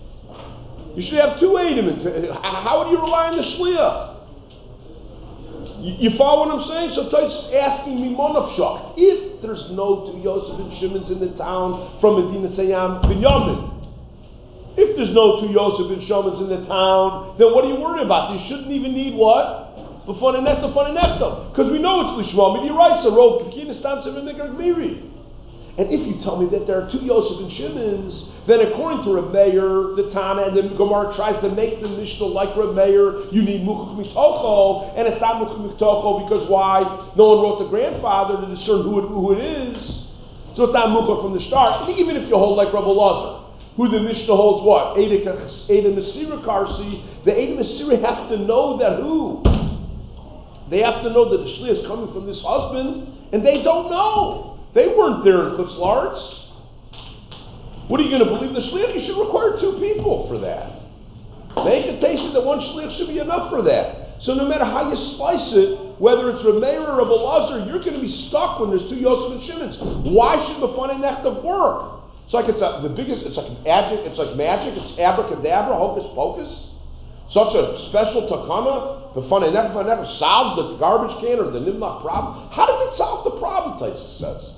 You should have two Eidim. How would you rely on the Shliach? You, you follow what I'm saying? So Tosfos is asking me monafshach. If there's no two Yosef and Shimon's in the town from Medina Sayam Binyamin, if there's no two Yosef and Shimon's in the town, then what are you worried about? You shouldn't even need what? The fun and nechta, fun and nechta. Because we know it's Lishma, Midiraisa, Rov, Kikina, Stam, Seven, Miri. And if you tell me that there are two Yosef and Shimon's, then according to Reb Meir, the Tana, and the Gemara tries to make the Mishnah like Reb Meir, you need Muchach Mitocho, and it's not Muchach Mitocho because why? No one wrote the grandfather to discern who it, who it is. So it's not Muchach from the start. And even if you hold like Reb Elazar, who the Mishnah holds what? Eda Mesira Karsi, the Eda Mesira have to know that who? They have to know that the Shliach is coming from this husband, and they don't know. They weren't there in Chutz La'aretz. What are you going to believe the Shliach? You should require two people for that. They can taste it that one Shliach should be enough for that. So no matter how you slice it, whether it's Reb Meir or Reb Elazar, you're going to be stuck when there's two Yosef and Shimon's. Why should the B'fanei Nechta work? It's like it's a, the biggest, it's like magic, it's like magic, it's abracadabra, hocus pocus. Such a special takana, the B'fanei Nechta never solves the garbage can or the nimnach problem. How does it solve the problem, Tosfos says?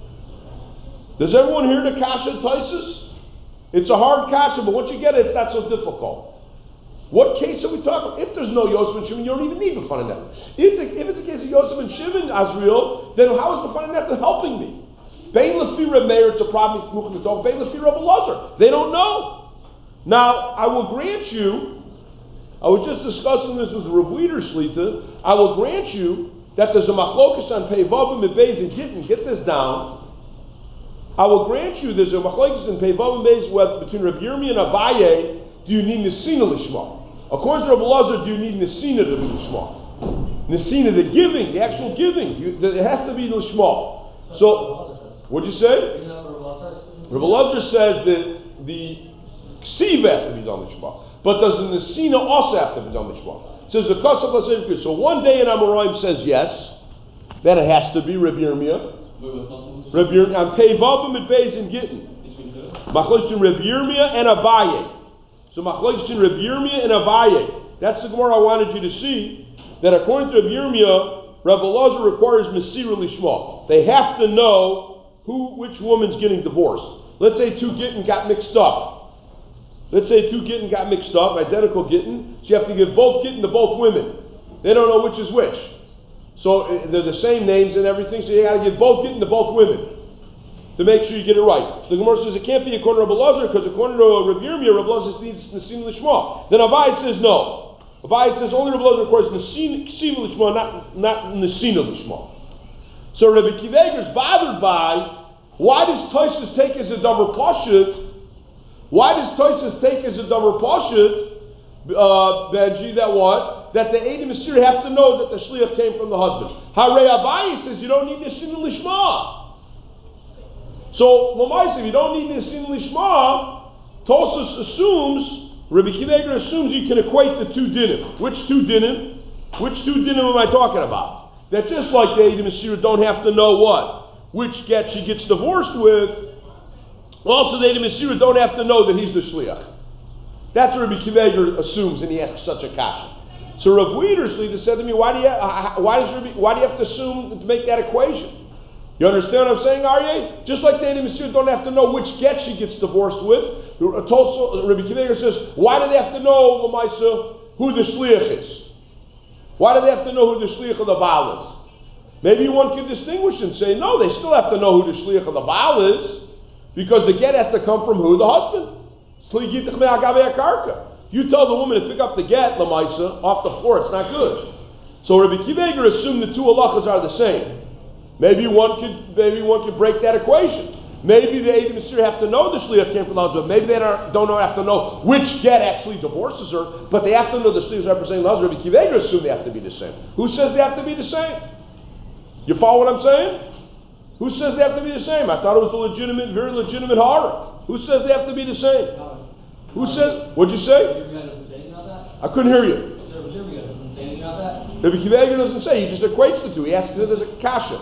Does everyone hear the kasha Tosfos? It's a hard kasha, but once you get it, it's not so difficult. What case are we talking about? If there's no Yosef and Shimon, you don't even need B'fanei Nechta. If, if it's a case of Yosef and Shimon, Azriel, then how is B'fanei Nechta helping me? Bein Lefi Reb Meir, it's a problem. Bein Lefi Reb Elazar, they don't know. Now, I will grant you, I was just discussing this with Rav Weider Shlita, I will grant you that there's a machlokas on Pei Vavim and Beis and Gittin, get this down. I will grant you there's a machlokas in Pei Vavim and Beis between Rav Yirmiyah and Abaye, do you need Nesina Lishma? According to Rav Elazar, do you need Nesina to be Lishma? Nesina, the giving, the actual giving, you, it has to be Lishma. So, what'd you say? Rav Elazar says that the Ksiv has to be done Lishma. But does the Nesina also have to be done Lishma? It says the Kosav Lasevik. So one day in Amoraim says yes, then it has to be Reb Yirmiyah. Reb Yirmiyah, on Pei Vavim and Beis and Gittin. Machlokes to Reb Yirmiyah and Abaye. So Machlokes to Reb Yirmiyah and Abaye. That's the Gemara I wanted you to see, that according to Reb Yirmiyah, Reb Elazar requires Mesira Lishma. They have to know who, which woman's getting divorced. Let's say two Gittin got mixed up. Let's say two Gittin got mixed up, identical Gittin, so you have to give both Gittin to both women. They don't know which is which. So uh, they're the same names and everything, so you got to give both Gittin to both women to make sure you get it right. So the Gemara says it can't be according to Reb Elazar, because according to Reb Yirmiyah, Reb Elazar needs Nesin Lishma. Then Abaye says no. Abaye says only Reb Elazar requires Nesin Lishma, not, not Nesin Lishma. So Rabbi Akiva Eiger is bothered by, why does Tosfos take as a davar pashut? Why does Tosfos take as a davar pashut, uh, Benji, that what? That the Eidim Mesir have to know that the Shliach came from the husband. Harei Abaye says you don't need Nesin Lishma. So, Lamaisa, if you don't need Nesin Lishma, Tosfos assumes, Rabbi Akiva Eiger assumes you can equate the two dinim. Which two dinim? Which two dinim am I talking about? That just like the Eidim Mesir don't have to know what? Which get she gets divorced with, also the Eidim Mesir don't have to know that he's the Shliach. That's what Rabbi Akiva Eiger assumes, and he asks such a kasha. So Rav Weider Shlita said to me, why do you, uh, why, does Rabbi, why do you have to assume to make that equation? You understand what I'm saying, Aryeh? Just like the Eidim Mesir don't have to know which get she gets divorced with, Rabbi Akiva Eiger says, why do they have to know, Lamaisa, who the Shliach is? Why do they have to know who the Shliach of the Baal is? Maybe one can distinguish and say, no, they still have to know who the Shliach of the Baal is, because the get has to come from who? The husband. You tell the woman to pick up the get, Lamaisa, off the floor, it's not good. So Rabbi Akiva Eiger assumed the two halachas are the same. Maybe one could maybe one could break that equation. Maybe the Eidim Mesir have to know the Shliach came from the husband. Maybe they don't, don't know, have to know which get actually divorces her, but they have to know the Shliach is representing the husband. Rabbi Akiva Eiger assume they have to be the same. Who says they have to be the same? You follow what I'm saying? Who says they have to be the same? I thought it was a legitimate, very legitimate horror. Who says they have to be the same? Who says? What'd you say? I couldn't hear you. Rabbi Akiva Eiger doesn't say. He just equates the two. He asks it as a kasha.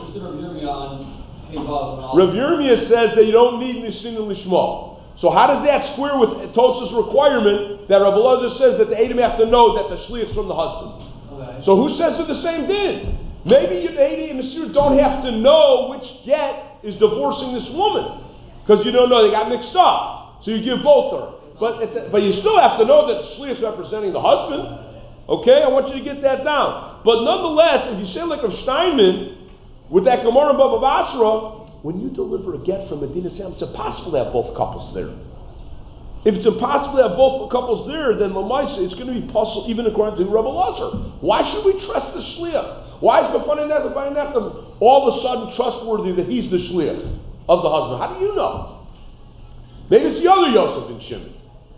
Rav Yirmiyah says that you don't need Nesin Lishma. So how does that square with Tosfos' requirement that Rav Elazar says that the Eidim have to know that the Shliach is from the husband? Okay. So who says they're the same din? Maybe Edi and Mesira don't have to know which get is divorcing this woman. Because you don't know, they got mixed up. So you give both her. But at the, but you still have to know that the shliach is representing the husband. Okay? I want you to get that down. But nonetheless, if you say like of Steinman, with that Gemara in Bava Basra, when you deliver a get from Medina Sam, it's impossible to have both couples there. If it's impossible to have both couples there, then Lamaisa, it's going to be puzzle even according to Rebbe Lazar. Why should we trust the shliach? Why is the funny enough, the funny enough, all of a sudden trustworthy that he's the shliach of the husband? How do you know? Maybe it's the other Yosef and Shimon.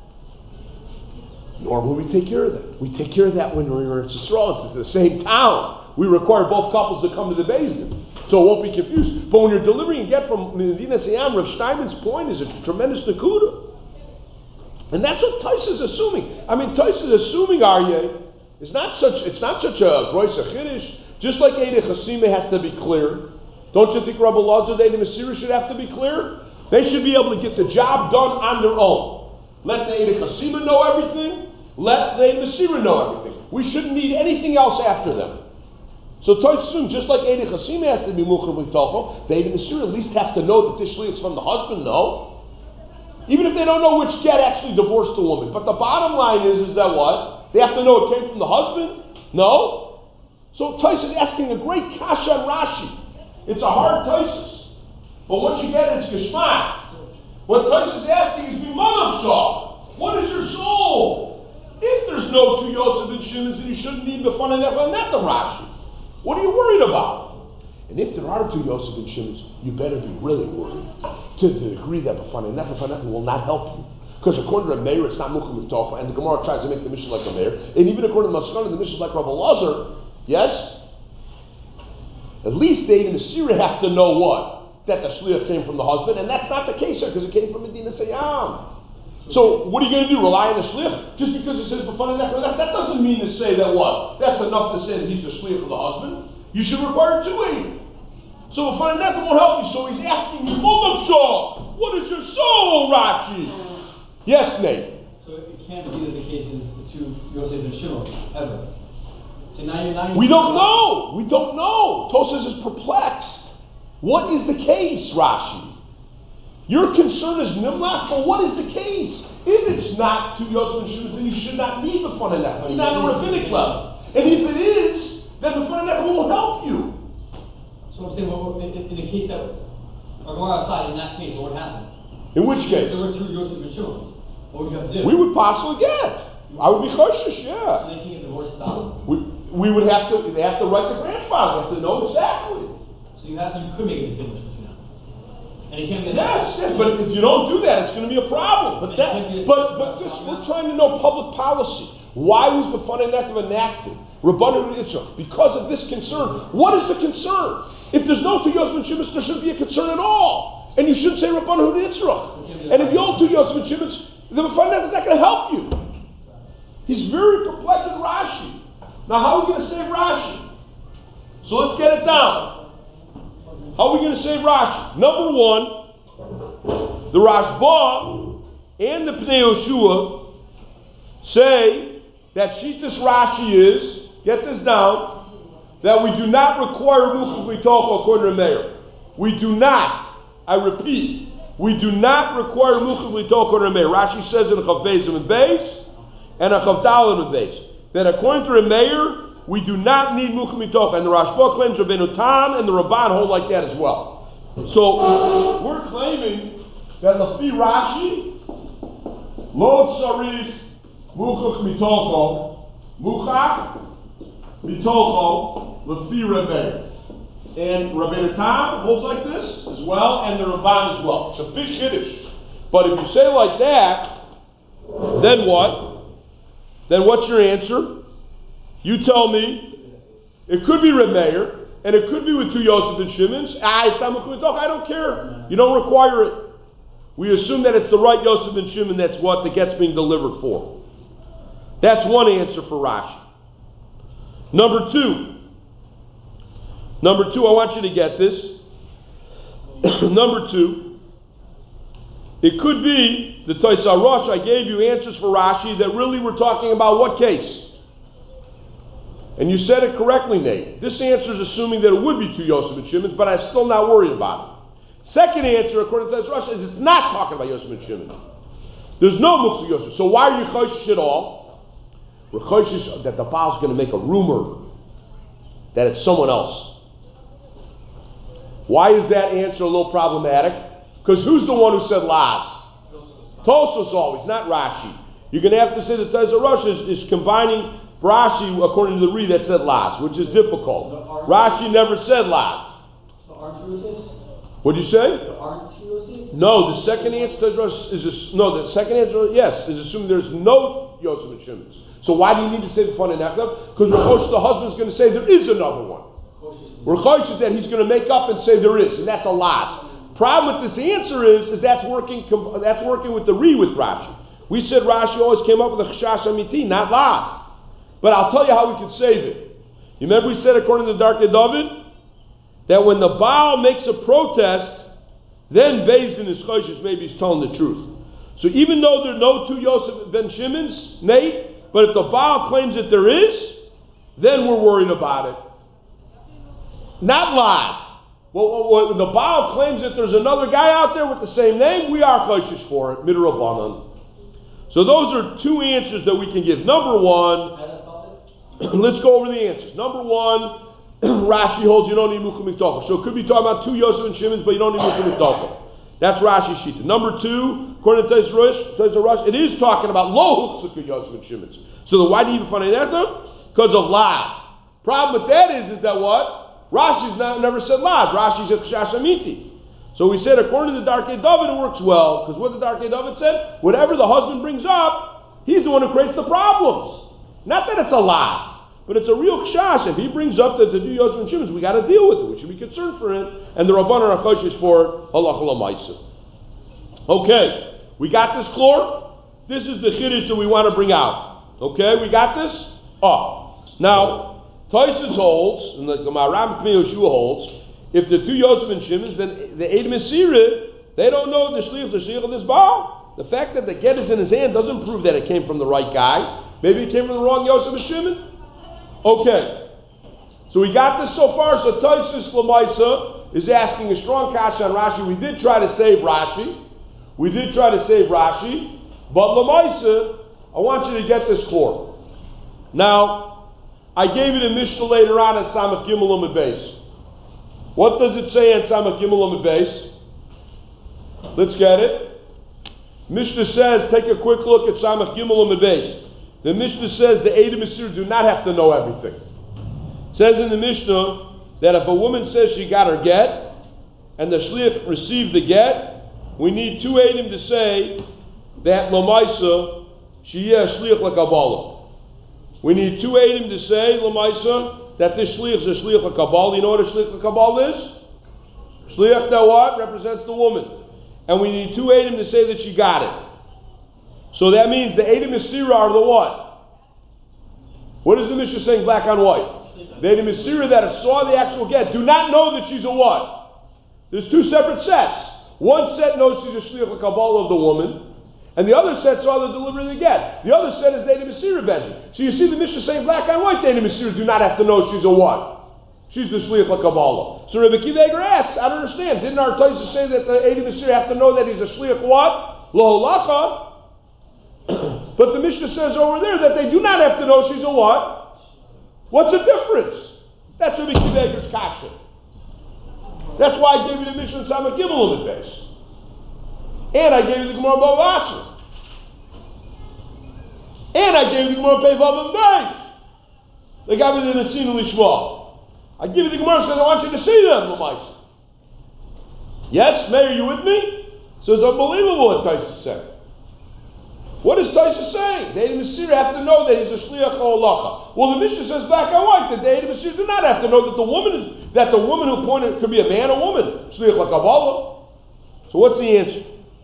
Normally we take care of that. We take care of that when we're in Yisrael. It's the same town. We require both couples to come to the Beis Din, so it won't be confused. But when you're delivering a get from Medina Sayam, Rav Steinman's point is a tremendous nakuda. And that's what Tais is assuming. I mean, Tais is assuming, Aryeh, it's not such it's not such a grois chiddush. Just like Eidei Chasima has to be clear. Don't you think Rabbi Lazar, Eidei Mesira should have to be clear? They should be able to get the job done on their own. Let the Eidei Chasima know everything. Let the Eidei Mesira know everything. We shouldn't need anything else after them. So Tais assumes, just like Eidei Chasima has to be Muchar B'Tocho, the Eidei Mesira at least have to know that this shliach is from the husband. No. Even if they don't know which get actually divorced the woman. But the bottom line is, is that what? They have to know it came from the husband? No. So Tais is asking a great kasha on Rashi. It's a hard Taisus. But once you get it, it's Geshmak. What Tais is asking is, B'manavshah. What is your soul? If there's no two Yosef and Shimons, then you shouldn't need the fun and that Rashi. What are you worried about? And if there are two Yosef and Shimons, you better be really worried to the degree that B'fanei Nefesh will not help you. Because according to a mayor, it's not Muchal Mitofa, and the Gemara tries to make the mission like a mayor. And even according to Maskana, the mission is like Rabbi Lazar. Yes? At least they and the Sira have to know what? That the shliach came from the husband, and that's not the case here, because it came from Medina Sayyam. So what are you going to do? Rely on the shliach? Just because it says B'fanei Nefesh, that, that doesn't mean to say that what? That's enough to say that he's the shliach of the husband. You should require two eighty. So if I never won't help you, so he's asking you, Mumamshah, what is your soul, Rashi? Yes, Nate. So it can't be that the case is the two Yosef and Shimon, ever. So now you're now We don't know. We don't know. Tosas is perplexed. What is the case, Rashi? Your concern is Nimlach, but what is the case? If it's not two Yosef and Shimon, then you should not need the fun of that. It's not a rabbinic level. And if it is, then the fun of that won't help you. So I'm saying, well, in, in the case that, or going outside, in that case, what would happen? In which case? If there were two Yosef and Shimon, what would you have to do? We would possibly get. I would be choshesh, So yeah. they can get divorced out? We, we would have to, they have to write the grandfather, they have to know exactly. So you have, you could make a distinction between them. And it can't be. Yes, yes, but if you don't do that, it's going to be a problem. But that, but, but this, we're trying to know public policy. Why was the B'fanei Nefesh enacted? Rabbanan Yitzchak, because of this concern. What is the concern? If there's no two Yosef and Shimons, there shouldn't be a concern at all. And you shouldn't say Rabbanan Yitzchak. And if you don't do Yosef and Shimons, the B'fanei Nefesh is not going to help you. He's very perplexed with Rashi. Now, how are we going to save Rashi? So let's get it down. How are we going to save Rashi? Number one, the Rashba and the Pnei Yoshua say that Shitas Rashi is, get this down, that we do not require Muchal B'Tocho according to Meir. We do not, I repeat, we do not require Muchal B'Tocho according to Meir. Rashi says in Chav Beis and Beis, and a Chav Daled and Beis, that according to Meir, we do not need Muchal B'Tocho. And the Rashba claims Rabbeinu Tam and the Ramban hold like that as well. So, we're claiming that Lefi Rashi, Lo Tzarich Muchal B'Tocho, Muchach B'Tocho, Lefi Rebbeinu. And Rabbeinu Tam holds like this as well, and the Ramban as well. It's a big Kiddush. But if you say like that, then what? Then what's your answer? You tell me. It could be Reb Meir, and it could be with two Yosef and Shimons. Ah, it's not Muchal B'Tocho. I don't care. You don't require it. We assume that it's the right Yosef and Shimon. That's what the get's being delivered for. That's one answer for Rashi. Number two. Number two, I want you to get this. Number two, it could be the Tosar Rosh. I gave you answers for Rashi that really were talking about what case? And you said it correctly, Nate. This answer is assuming that it would be two Yosef and Shimons, but I'm still not worried about it. Second answer, according to this Rosh, is it's not talking about Yosef and Shimon. There's no Muksa Yosef. So why are you Choshish at all? We're Choshish that the Baal's going to make a rumor that it's someone else. Why is that answer a little problematic? Because who's the one who said Laz? Tosos always, not Rashi. You're going to have to say that Taizer Rosh is, is combining Rashi according to the Re that said Laz, which is difficult. Rashi never said Laz. So aren't two Yosefs? What did you say? There aren't two Yosefs? No, the second answer Taizer Rosh is a, no. The second answer, yes, is assuming there's no Yosef and Shimons. So why do you need to say the Fanei Nechlev? Because the husband's going to say there is another one. We're cautious that he's going to make up and say there is, and that's a Laz. Problem with this answer is, is that's working that's working with the Re with Rashi. We said Rashi always came up with a Chashash Amiti, not Laz. But I'll tell you how we could save it. You remember we said according to Darkei David that when the Baal makes a protest, then Beis Din is Choshish, maybe he's telling the truth. So even though there are no two Yosef ben Shimons, Nate, but if the Baal claims that there is, then we're worried about it. Not Laz. Well, when the Baal claims that there's another guy out there with the same name, we are Choshish for it, Midrabanan. So those are two answers that we can give. Number one, let's go over the answers. Number one, Rashi holds you don't need Mucha Miktocha. So it could be talking about two Yosef and Shimons, but you don't need Mucha Miktocha. That's Rashi Shita. Number two, according to Taizer Rosh, it is talking about Lo Huchsuka Yosef and Shimons. So then why do you even find that? Because of Laz. Problem with that is, is that what? Rashi's not, never said Laz. Rashi's a Chashash Amiti. So we said, according to the Darkei David, it works well, because what the Darkei David said, whatever the husband brings up, he's the one who creates the problems. Not that it's a Laz, but it's a real Chash. If he brings up the, the do Yosef and Shimons, we got to deal with it. We should be concerned for it. And the Rabbanan are Choshish for Halacha L'Maisa. Okay, we got this, Chlor? This is the Chiddush that we want to bring out. Okay, we got this? Oh. Now, Tosfos holds, and the Maram K'mei Yeshua holds, if the two Yosef and Shimons, then the Eid Mesirah, they don't know the Shliach, the Shliach of this Baal. The fact that the get is in his hand doesn't prove that it came from the right guy. Maybe it came from the wrong Yosef and Shimon. Okay. So we got this so far. So Tosfos L'Maisa is asking a strong kasha on Rashi. We did try to save Rashi. We did try to save Rashi. But L'Maisa, I want you to get this Chlor. Now, I gave it a Mishnah later on at Samach Gimel Amud Beis. What does it say at Samach Gimel Amud Beis? Let's get it. Mishnah says, take a quick look at Samach Gimel Amud Beis. The Mishnah says the Eid Mesirah do not have to know everything. It says in the Mishnah that if a woman says she got her get, and the Shliach received the get, we need two Eidim to say that L'Maisa, she is Shliach L'Kabbalah. We need two Eidim to say, L'Maisa, that this Shliach is a Shliach L'Kabbalah. You know what a Shliach L'Kabbalah is? Shliach that what? Represents the woman. And we need two Eidim to say that she got it. So that means the Eidim Mesirah are the what? What is the Mishnah saying black on white? The Eidim Mesirah that saw the actual get do not know that she's a what? There's two separate sets. One set knows she's a Shliach L'Kabbalah of the woman, and the other set saw the delivery of the get. The other set is the Eidim Mesirah Benji. So you see the Mishnah saying black on white, the Eidim Mesirah do not have to know she's a what? She's the Shliach L'Kabbalah. So Rebbe Akiva Eiger asks, I don't understand. Didn't our Tosfos say that the Eidim Mesirah have to know that he's a Shliach what? Lo Halacha. But the Mishnah says over there that they do not have to know she's a what? What's the difference? That's Rebbe Akiva Eiger's kasha. That's why I gave you the Mishnah in Samach Gimel Amud Beis. And I gave you the Gemara Bava Basra. And I gave you the Gemara Pei Vav Beis. They got me the Nesin Lishma. I give you the Gemara because I want you to see them, L'Maisa. Yes, Meir, are you with me? So it's unbelievable what Tosfos said. What is Tosfos saying? The Eidim Mesirah have to know that he's a Shliach Halacha. Well, the Mishnah says black and white that the Eidim Mesirah do not have to know that the woman is, that the woman who pointed could be a man or woman. Shliach L'Kabbalah. So what's the answer?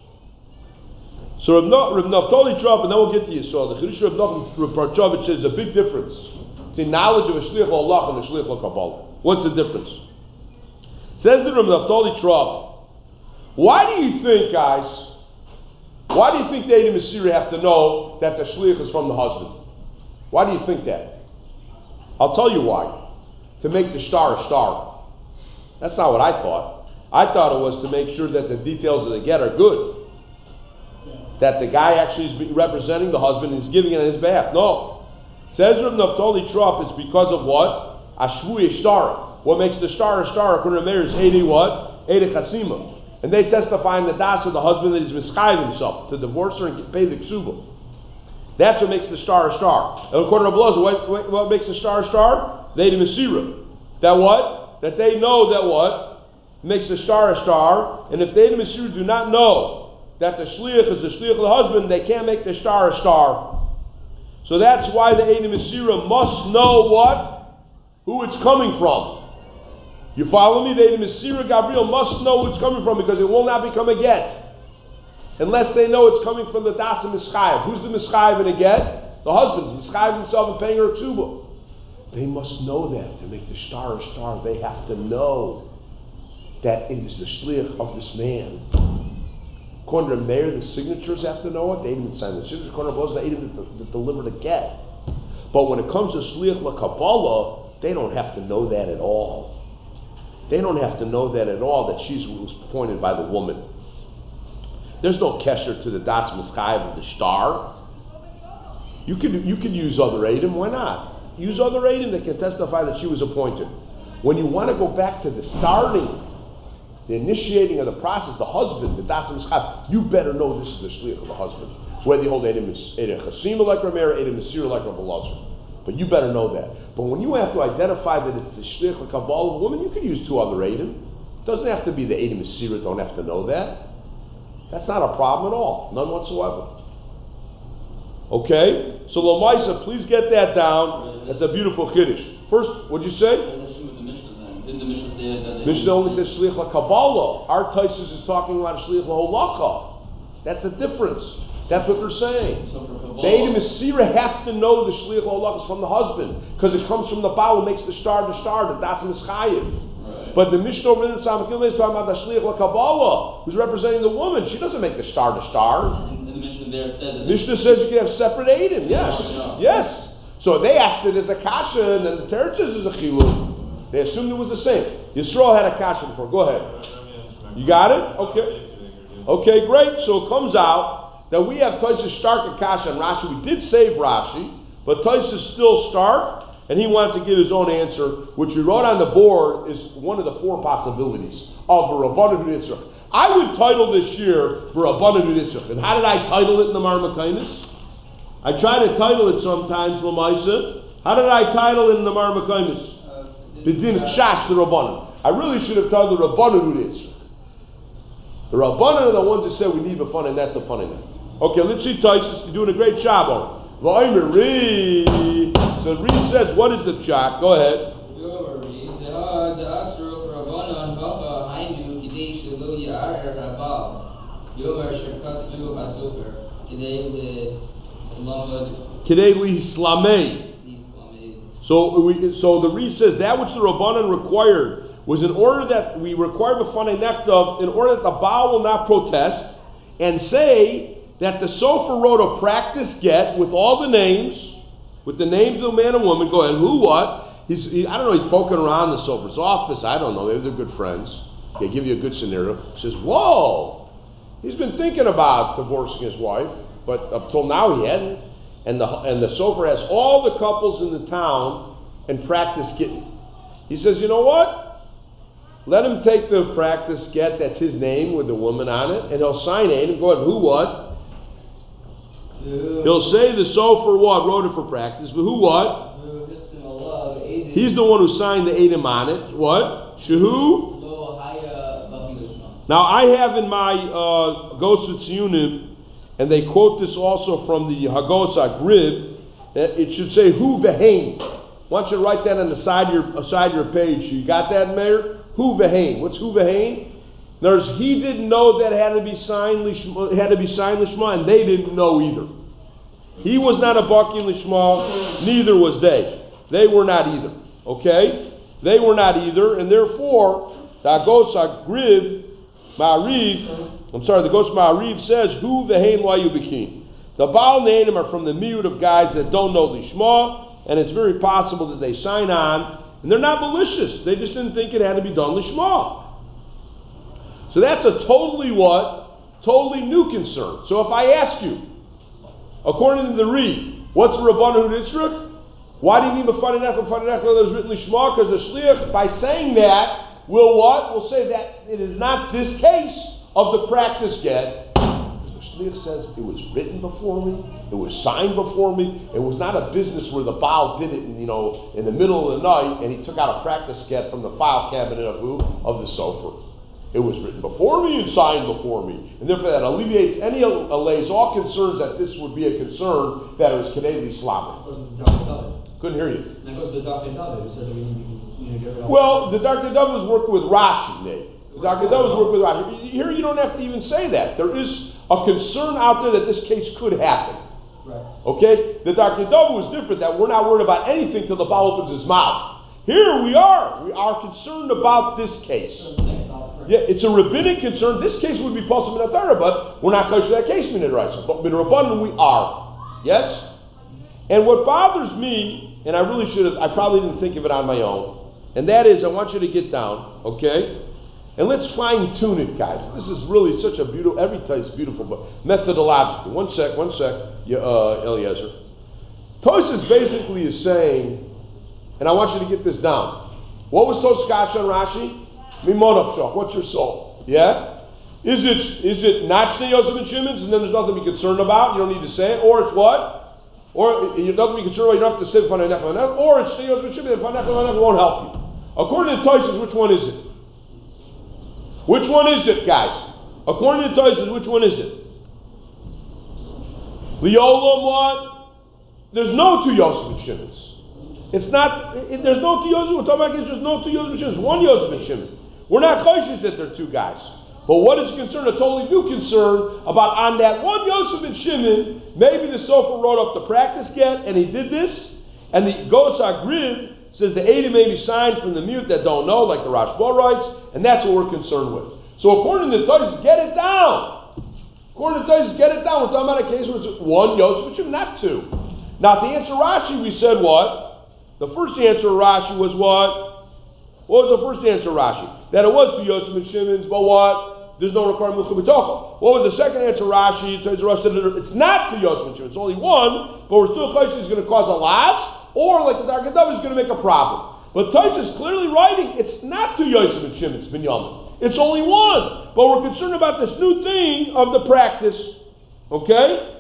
So Rav Naftali Trop, and then we'll get to Yisrael. The Chiddush Rav Parchavich says there's a big difference between knowledge of a Shliach Halacha and a Shliach L'Kabbalah. What's the difference? Says the Rav Naftali Trop, why do you think, guys, why do you think the Eidim Mesirah have to know that the Shliach is from the husband? Why do you think that? I'll tell you why. To make the star a star. That's not what I thought. I thought it was to make sure that the details of the get are good. That the guy actually is representing the husband and is giving it on his behalf. No. Says Rav Naftali Trop, it's because of what? Ashvuye star. What makes the star a star, according to Meir, is Eidei what? Eidei Chasima. And they testify in the das of the husband that he's mischayiv himself to divorce her and pay the ksuba. That's what makes the star a star. And according to Blazer, what, what, what makes the star a star? The Eidei Mesira. That what? That they know that what? Makes the star a star. And if the Eidei Mesira do not know that the shliach is the shliach of the husband, they can't make the star a star. So that's why the Eidei Mesira must know what? Who it's coming from. You follow me? The Eidei Mesira Gabriel must know who it's coming from because it will not become a get. Unless they know it's coming from the das of Mischayev. Who's the Mischayev in a get? The husband's Mischayev himself and paying her ksuba. They must know that. To make the star a star, they have to know that it is the shliach of this man. According to Meir, the signatures have to know it. They didn't sign the signatures. According to Blazer, they didn't deliver the get. But when it comes to shliach l'Kabbalah, they don't have to know that at all. They don't have to know that at all, that she was appointed by the woman. There's no kesher to the das mischayev of the star. You could you could use other Eidim, why not? Use other Eidim that can testify that she was appointed. When you want to go back to the starting, the initiating of the process, the husband, the das mischayev, you better know this is the shliach of the husband. Whether you hold Eidim Chasima like Rameir, Eidim Mesira like Rav Elazar. But you better know that. But when you have to identify that it's the shliach l'Kabbalah of a woman, you can use two other Eidim. It doesn't have to be the Eidim Mesira, don't have to know that. That's not a problem at all. None whatsoever. Okay? So Lomaisa, please get that down. That's a beautiful Kiddush. First, what'd you say? Didn't the Mishnah say that? Mishnah only says shliach l'Kabbalah. Our Taisus is talking about shliach l'Holacha. That's the difference. That's what they're saying. So for Kabbalah, the Eidim Mesira have to know the shliach l'Holacha is from the husband because it comes from the Baal who makes the star the star, the das mischayev. Right. But the Mishnah over in Samachim is talking about the shliach l'Kabbalah, who's representing the woman. She doesn't make the star the star. And the Mishnah there says that. Mishnah says you can have separate Eidim. Yes, No, no. yes. So they asked it as a kasha, and then the Teretz is a chiluk. They assumed it was the same. Yisrael had a kasha before. Go ahead. You got it? Okay. Okay, great. So it comes out that we have Tosfos Stark and kasha and Rashi. We did save Rashi, but Tosfos still Stark. And he wanted to give his own answer, which we wrote on the board is one of the four possibilities of a Rabbanan Yitzchak. I would title this year for Rabbanan Yitzchak. And how did I title it in the Marmakainis? I try to title it sometimes, Lamaisa. How did I title it in the Marmakainis? B'din Chash, the Rabbanan. I really should have titled the Rabbanan Yitzchak. The Rabbanan are the ones that say we need the fun, and that's the fun in it. Okay, let's see, Tysus. You're doing a great job on it. So Reed says, what is the chat? Go ahead. Kidei li Islamei. So we, so the Reed says that which the Rabbanan required was in order that we require b'fanei nechtav, in order that the Baal will not protest and say that the Sofer wrote a practice get with all the names, with the names of man and woman. Go ahead. Who, what? He's, he, I don't know, he's poking around the Sofer's office. I don't know. Maybe they're good friends. They give you a good scenario. He says, whoa! He's been thinking about divorcing his wife, but up till now he hadn't. And the, and the Sofer has all the couples in the town and practice getting. He says, you know what? Let him take the practice get, that's his name with the woman on it, and he'll sign it and go ahead. Who, what? He'll say the Sofer what wrote it for practice, but who what? He's the one who signed the Eidim on it. What? Shehu? Now I have in my uh, Gosa Tziyunim, and they quote this also from the Hagos Agrib, that it should say Hu Vehain. Why don't you write that on the side of your, side of your page? You got that, Mayor? Hu Vehain. What's Hu Vehain? There's, he didn't know that it had to be signed lishma, it had to be signed lishma, and they didn't know either. He was not a baki lishma, neither was they. They were not either. Okay? They were not either, and therefore, the Agos Agrib Ma'ariv, I'm sorry, the Agos Ma'ariv says, Hu v'hein la yubikin. The Baal Neinim are from the miut of guys that don't know lishma, and it's very possible that they sign on, and they're not malicious. They just didn't think it had to be done lishma. So that's a totally what? Totally new concern. So if I ask you, according to the Reed, what's the Rabbanan Nitzrach? Why do you need B'fanei Nechla, B'fanei Nechla that was written lishma? Because the Shliach, by saying that, will what? Will say that it is not this case of the practice get. The Shliach says it was written before me, it was signed before me. It was not a business where the Baal did it, in, you know, in the middle of the night, and he took out a practice get from the file cabinet of who? Of the sofer. It was written before me and signed before me, and therefore that alleviates any allays all concerns that this would be a concern that it was Canadian Islamic. Couldn't hear you. And that goes to the Darkei David, who says that we need to, you know, get rid of. Well, the Darkei David was working with Rashi, Nate. The Darkei David was working with Rashi. Here you don't have to even say that. There is a concern out there that this case could happen. Right. Okay? The Darkei David was different, that we're not worried about anything till the Baal opens his mouth. Here we are. We are concerned about this case. Yeah, it's a rabbinic concern. This case would be possible in Atara, but we're not close to that case, Min Raisa. But Min Rabbanan, we are. Yes? And what bothers me, and I really should have, I probably didn't think of it on my own, and that is, I want you to get down, okay? And let's fine tune it, guys. This is really such a beautiful, every time is beautiful, but methodologically. One sec, one sec, uh, Eliezer. Tosfos basically is saying, and I want you to get this down. What was Tosfos Kasha and Rashi? Mimonavshach, what's your soul? Yeah? Is it is it not Shnei Yosef and Shimon's and then there's nothing to be concerned about? You don't need to say it. Or it's what? Or you don't have to be concerned about, you don't have to say B'fanei Nechla. Or it's Shnei Yosef and Shimon and B'fanei Nechla won't help you. According to Tosfos, which one is it? Which one is it, guys? According to Tosfos, which one is it? Leolam what? There's no two Yosef and Shimon's. It's not, it, there's no two Yosef, we're talking about there's no two Yosef and Shimon's. One Yosef and Shimon. We're not cautious that they're two guys. But what is concerned, a totally new concern about on that one Yosef and Shimon, maybe the Sofer wrote up the practice get, and he did this, and the Gos Agrid says the Eidim may be signed from the mute that don't know, like the Rashba writes, and that's what we're concerned with. So according to Tosfos, get it down. According to Tosfos, get it down. We're talking about a case where it's one Yosef and Shimon, not two. Now, to answer Rashi, we said what? The first answer of Rashi was what? What was the first answer of Rashi? That it was to Yosef and Shimon's, but what? There's no requirement of Milchah. What was the second answer of Rashi? It's not to Yosef and Shimon. It's only one, but we're still cautious it's going to cause a loss, or like the Darkei David is going to make a problem. But Tosfos is clearly writing, it's not to Yosef and Shimon's Binyamin. It's only one. But we're concerned about this new thing of the practice. Okay?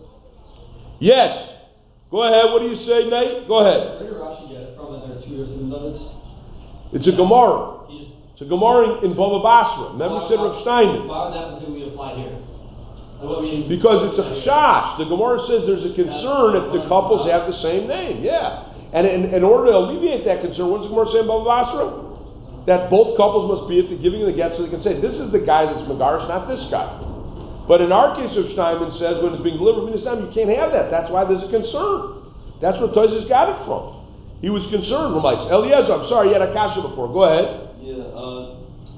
Yes. Go ahead. What do you say, Nate? Go ahead. Where did Rashi get it from that there's two Yosef and others? It's a Gemara. It's a Gemara in, in Bava Basra. Remember, said Rav Steinman. Why would that particularly apply here? So what we, because it's a chashash. The Gemara says there's a concern if the couples have the same name. Yeah. And in, in order to alleviate that concern, what does the Gemara say in Bava Basra? That both couples must be at the giving of the get so they can say, this is the guy that's Megarish, not this guy. But in our case, Rav Steinman says when it's being delivered from the Islam, you can't have that. That's why there's a concern. That's where Tosfos got it from. He was concerned. Like, Eliezer, I'm sorry, you had a kasha before. Go ahead. Yeah, uh,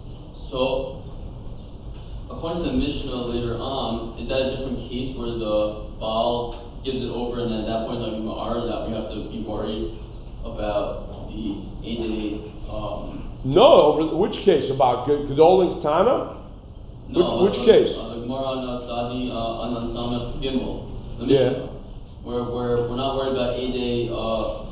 so, according to the Mishnah later on, is that a different case where the Baal gives it over and then at that point, like Ma'ar, that we have to be worried about the eight-day, um... No, over which case? About Gedoling Tana? No, which, which uh, case? Uh, the Gemara on uh, Sadi, uh, on Samach Gimel, the Yeah. Mishnah, where, where we're not worried about eight-day, uh,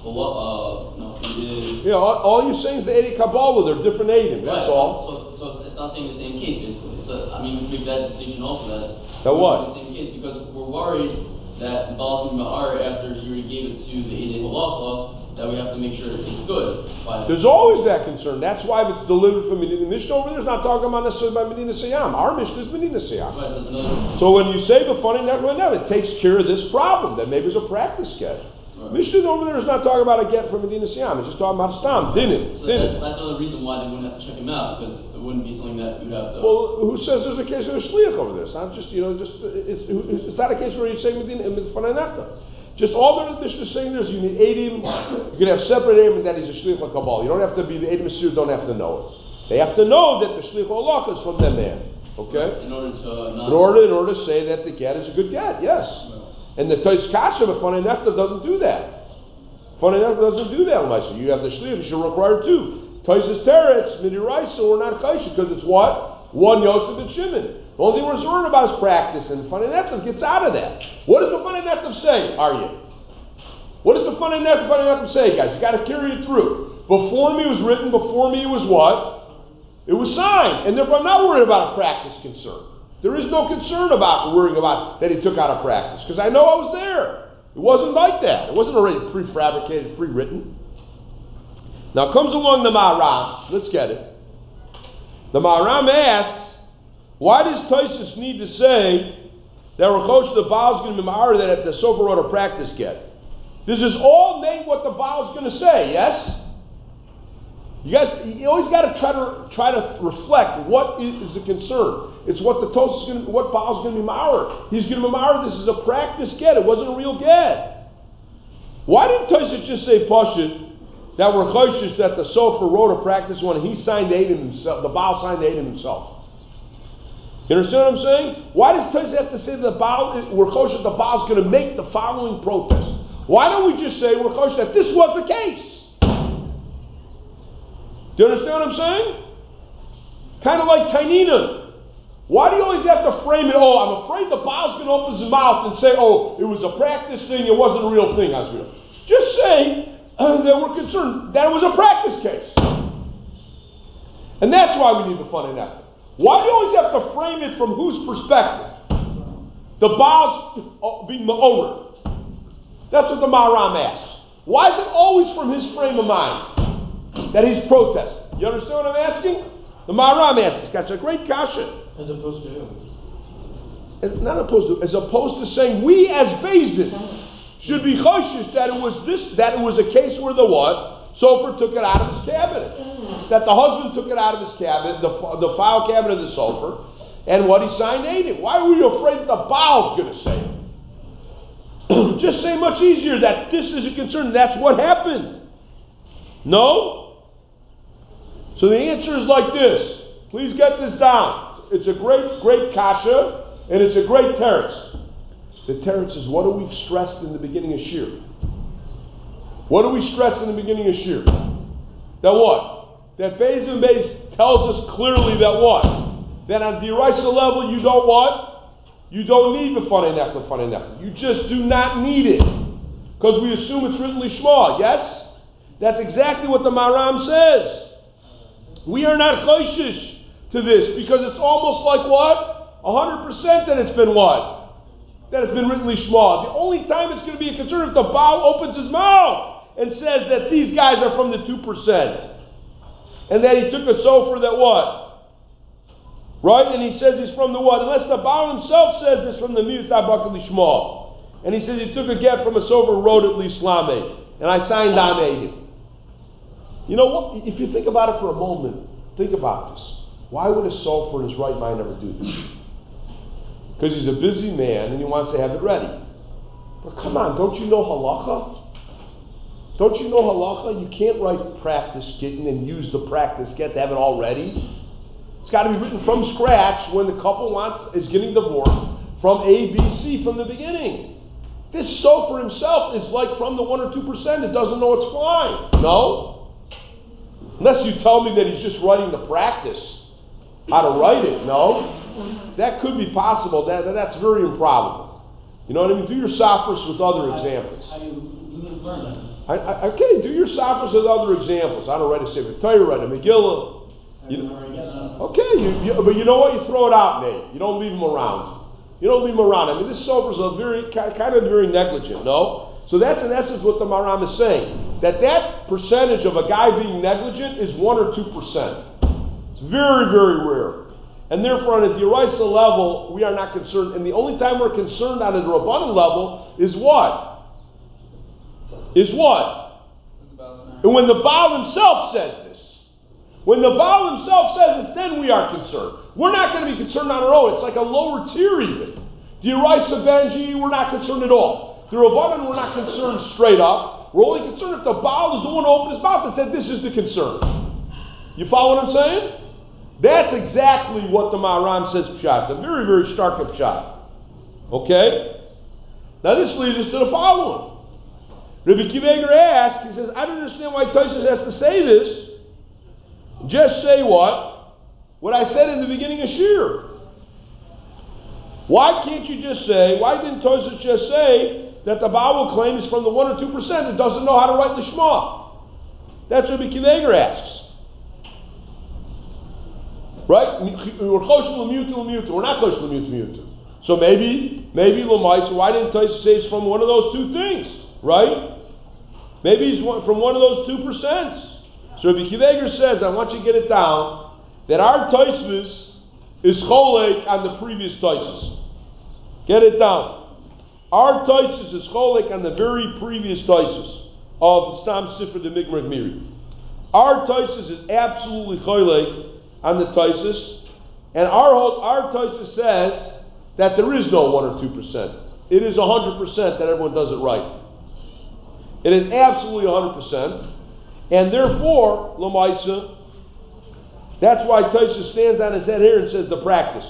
Uh, no, it, yeah, all, all you're saying is the Eddie Kabbalah, they're different Eidim, that's right, all. So, so it's not saying the same case, basically. So, I mean, we make that distinction also, that That what? the same case, because we're worried that the Baal Ma'ar, after he already gave it to the Eidei Halacha, that we have to make sure it's good. By There's always that concern. That's why if it's delivered from Medina, the Mishnah over there is not talking about necessarily by Medina Siyam. Our Mishnah is Medina Siyam. Right, so, another, So when you say the funny never it takes care of this problem, that maybe it's a practice get. right. Mishnah over there is not talking about a get from Medina Siyam. It's just talking about Stam, Dinim, so that's, Dinim. that's another reason why they wouldn't have to check him out, because it wouldn't be something that we'd have to... Well, who says there's a case of a shliach over there? It's not just, you know, just, it's, it's not a case where you say Medina and Medina Nechta. Just all that the Mishnah is saying there is you need Eidim, you can have separate Eidim and that he's a Shliach HaKabbalah. You don't have to be, the Eidim Asir don't have to know it. They have to know that the Shliach HaLach is from that man. Okay? In order to not... In order, in order to say that the get is a good get, yes. And the Tosfos Kasha B'fanei Nechta doesn't do that. Funny enough, it doesn't do that unless you have the shliach, you should require two. Taisus teretz, midiraisa, we're not chayshish, because it's what? One Yosef and Shimon. The only thing we're concerned about is practice, and Funny Nechav gets out of that. What does the Funny Nechav say, are you? What does the Funny Nechav, Funny Nechav say, guys? You got to carry it through. Before me was written, before me was what? It was signed. And therefore I'm not worried about a practice concern. There is no concern about worrying about that he took out of practice, because I know I was there. It wasn't like that. It wasn't already prefabricated, pre-written. Now comes along the Maharam. Let's get it. The Maharam asks, why does Taisus need to say that Rechosh the Baal is going to be ma'ar that the Sofer wrote a practice get? This is all made what the Baal is going to say, yes? You guys, you always got to try to try to reflect what is the concern. It's what the Tosfos is going to, what Baal is going to be ma'ar. He's going to be ma'ar. This is a practice get. It wasn't a real get. Why didn't Taisus just say Pashut that were choishes that the Sofer wrote a practice when he signed the Eidim himself, the Baal signed the Eidim himself? You understand what I'm saying? Why does Taisus have to say that the Baal, we're choishes the Baal is going to make the following protest? Why don't we just say we're choishes that this was the case? Do you understand what I'm saying? Kind of like Tainina. Why do you always have to frame it, oh, I'm afraid the Baal's going to open his mouth and say, oh, it was a practice thing, it wasn't a real thing, Azriel. Just say uh, that we're concerned that it was a practice case. And that's why we need the fun in that. Why do you always have to frame it from whose perspective? The Baal's being the owner. That's what the Maharam asks. Why is it always from his frame of mind that he's protesting? You understand what I'm asking? The Maharam asks. It's a great kasha. As opposed to who? It's not opposed to, as opposed to saying we as Bezdin should be choshish that it was this, that it was a case where the what? Sofer took it out of his cabinet. That the husband took it out of his cabinet, the, the file cabinet of the Sofer, and what he signed Eidim. Why were you afraid that the Baal's going to say it? Just say much easier that this is a concern. That's what happened. No? So the answer is like this. Please get this down. It's a great, great kasha, and it's a great teretz. The teretz is what do we stressed in the beginning of Shir? What do we stress in the beginning of Shir? That what? That Beis and Beis tells us clearly that what? That on the Diraisa level you don't what? You don't need the funny nechta, funny nechta. You just do not need it. Because we assume it's written lishma, yes? That's exactly what the Maharam says. We are not choishish to this because it's almost like what? one hundred percent that it's been what? That it's been written lishma. The only time it's going to be a concern if the Baal opens his mouth and says that these guys are from the two percent. And that he took a sofer that what? Right? And he says he's from the what? Unless the Baal himself says this from the Miut Abak Lishma. And he says he took a get from a sofer, wrote it Lislame. And I signed on Eidim. You know what? If you think about it for a moment, think about this. Why would a sofer in his right mind ever do this? Because he's a busy man and he wants to have it ready. But come on, don't you know halacha? Don't you know halacha? You can't write practice getting and use the practice get to have it all ready. It's got to be written from scratch when the couple wants is getting divorced from A, B, C from the beginning. This sofer himself is like from the one or two percent. It doesn't know it's flying. No. Unless you tell me that he's just writing the practice, how to write it. No. That could be possible. That, that's very improbable. You know what I mean? Do your sophros with other examples. How do you learn that? I, I, okay, do your sophros with other examples. I don't write a Sefer Torah, write a Megillah. You, okay, you, you, but you know what? You throw it out, Nate. You don't leave them around. You don't leave them around. I mean, this sofer is a very kind of very negligent. No. So that's in essence what the Maharam is saying. That that percentage of a guy being negligent is one or two percent. It's very, very rare. And therefore, on a Diraisa level, we are not concerned. And the only time we're concerned on a Rabbanan level is what? Is what? And when the Baal himself says this. When the Baal himself says this, then we are concerned. We're not going to be concerned on our own. It's like a lower tier even. Diraisa Benji, we're not concerned at all. The Rabbanan, we're not concerned straight up. We're only concerned if the Baal is the one who opened his mouth and said, this is the concern. You follow what I'm saying? That's exactly what the Maharam says pshat. It's a very, very stark pshat. Okay? Now this leads us to the following. Rabbi Akiva Eiger asks, he says, I don't understand why Tosfos has to say this. Just say what? What I said in the beginning of Shir. Why can't you just say, why didn't Tosfos just say that the Baal claim is from the one or two percent that doesn't know how to write Lishma? That's what Rabbi Akiva Eiger asks. Right? We're chosh l'mutu l'mutu. We're not chosh l'mutu l'mutu. So maybe, maybe L'maisa, why didn't Tosfos say it's from one of those two things? Right? Maybe he's one, from one of those two percent. So Rabbi Akiva Eiger says, I want you to get it down, that our Tosfos is cholek on the previous Tosfos. Get it down. Our Tosfos is cholek on the very previous Tosfos of Stam Sifra de Migmar Miri. Our Tosfos is absolutely cholek on the Tosfos, and our whole, our Tosfos says that there is no one or two percent. It is a hundred percent that everyone does it right. It is absolutely a hundred percent, and therefore, L'maisa, that's why Tosfos stands on his head here and says the practice.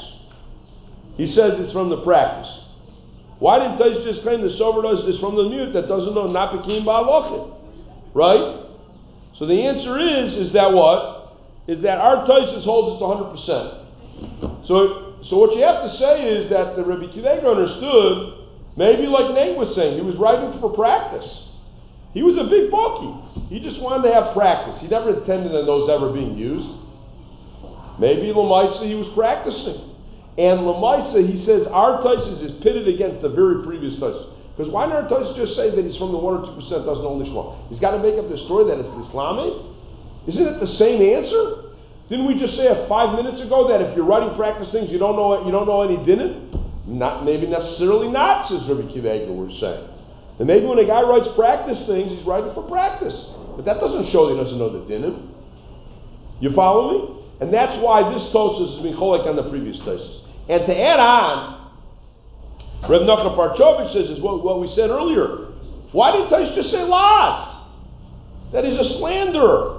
He says it's from the practice. Why didn't Tosfos just claim the sober does is from the mute that doesn't know not bekim ba'alochet? Right? So the answer is, is that what? Is that our Tosfos holds it's one hundred percent. So, so what you have to say is that the Rabbi Akiva Eiger understood, maybe like Nate was saying, he was writing for practice. He was a big bulky. He just wanted to have practice. He never intended on those ever being used. Maybe L'maisa he was practicing. And L'maisa, he says, our Tosfos is pitted against the very previous Tosfos. Because why not our Tosfos just say that he's from the one or two percent doesn't know Lishma? He's got to make up the story that it's Islamic? Isn't it the same answer? Didn't we just say five minutes ago that if you're writing practice things you don't know you don't know any din? Not maybe necessarily not, says Rabbi Akiva Eiger, we're saying. And maybe when a guy writes practice things, he's writing for practice. But that doesn't show he doesn't know the din. You follow me? And that's why this Tosfos has been cholek on the previous Tosfos. And to add on, Reb Nachman Parchovich says is what, what we said earlier. Why didn't Tosfos just say las? That is a slanderer.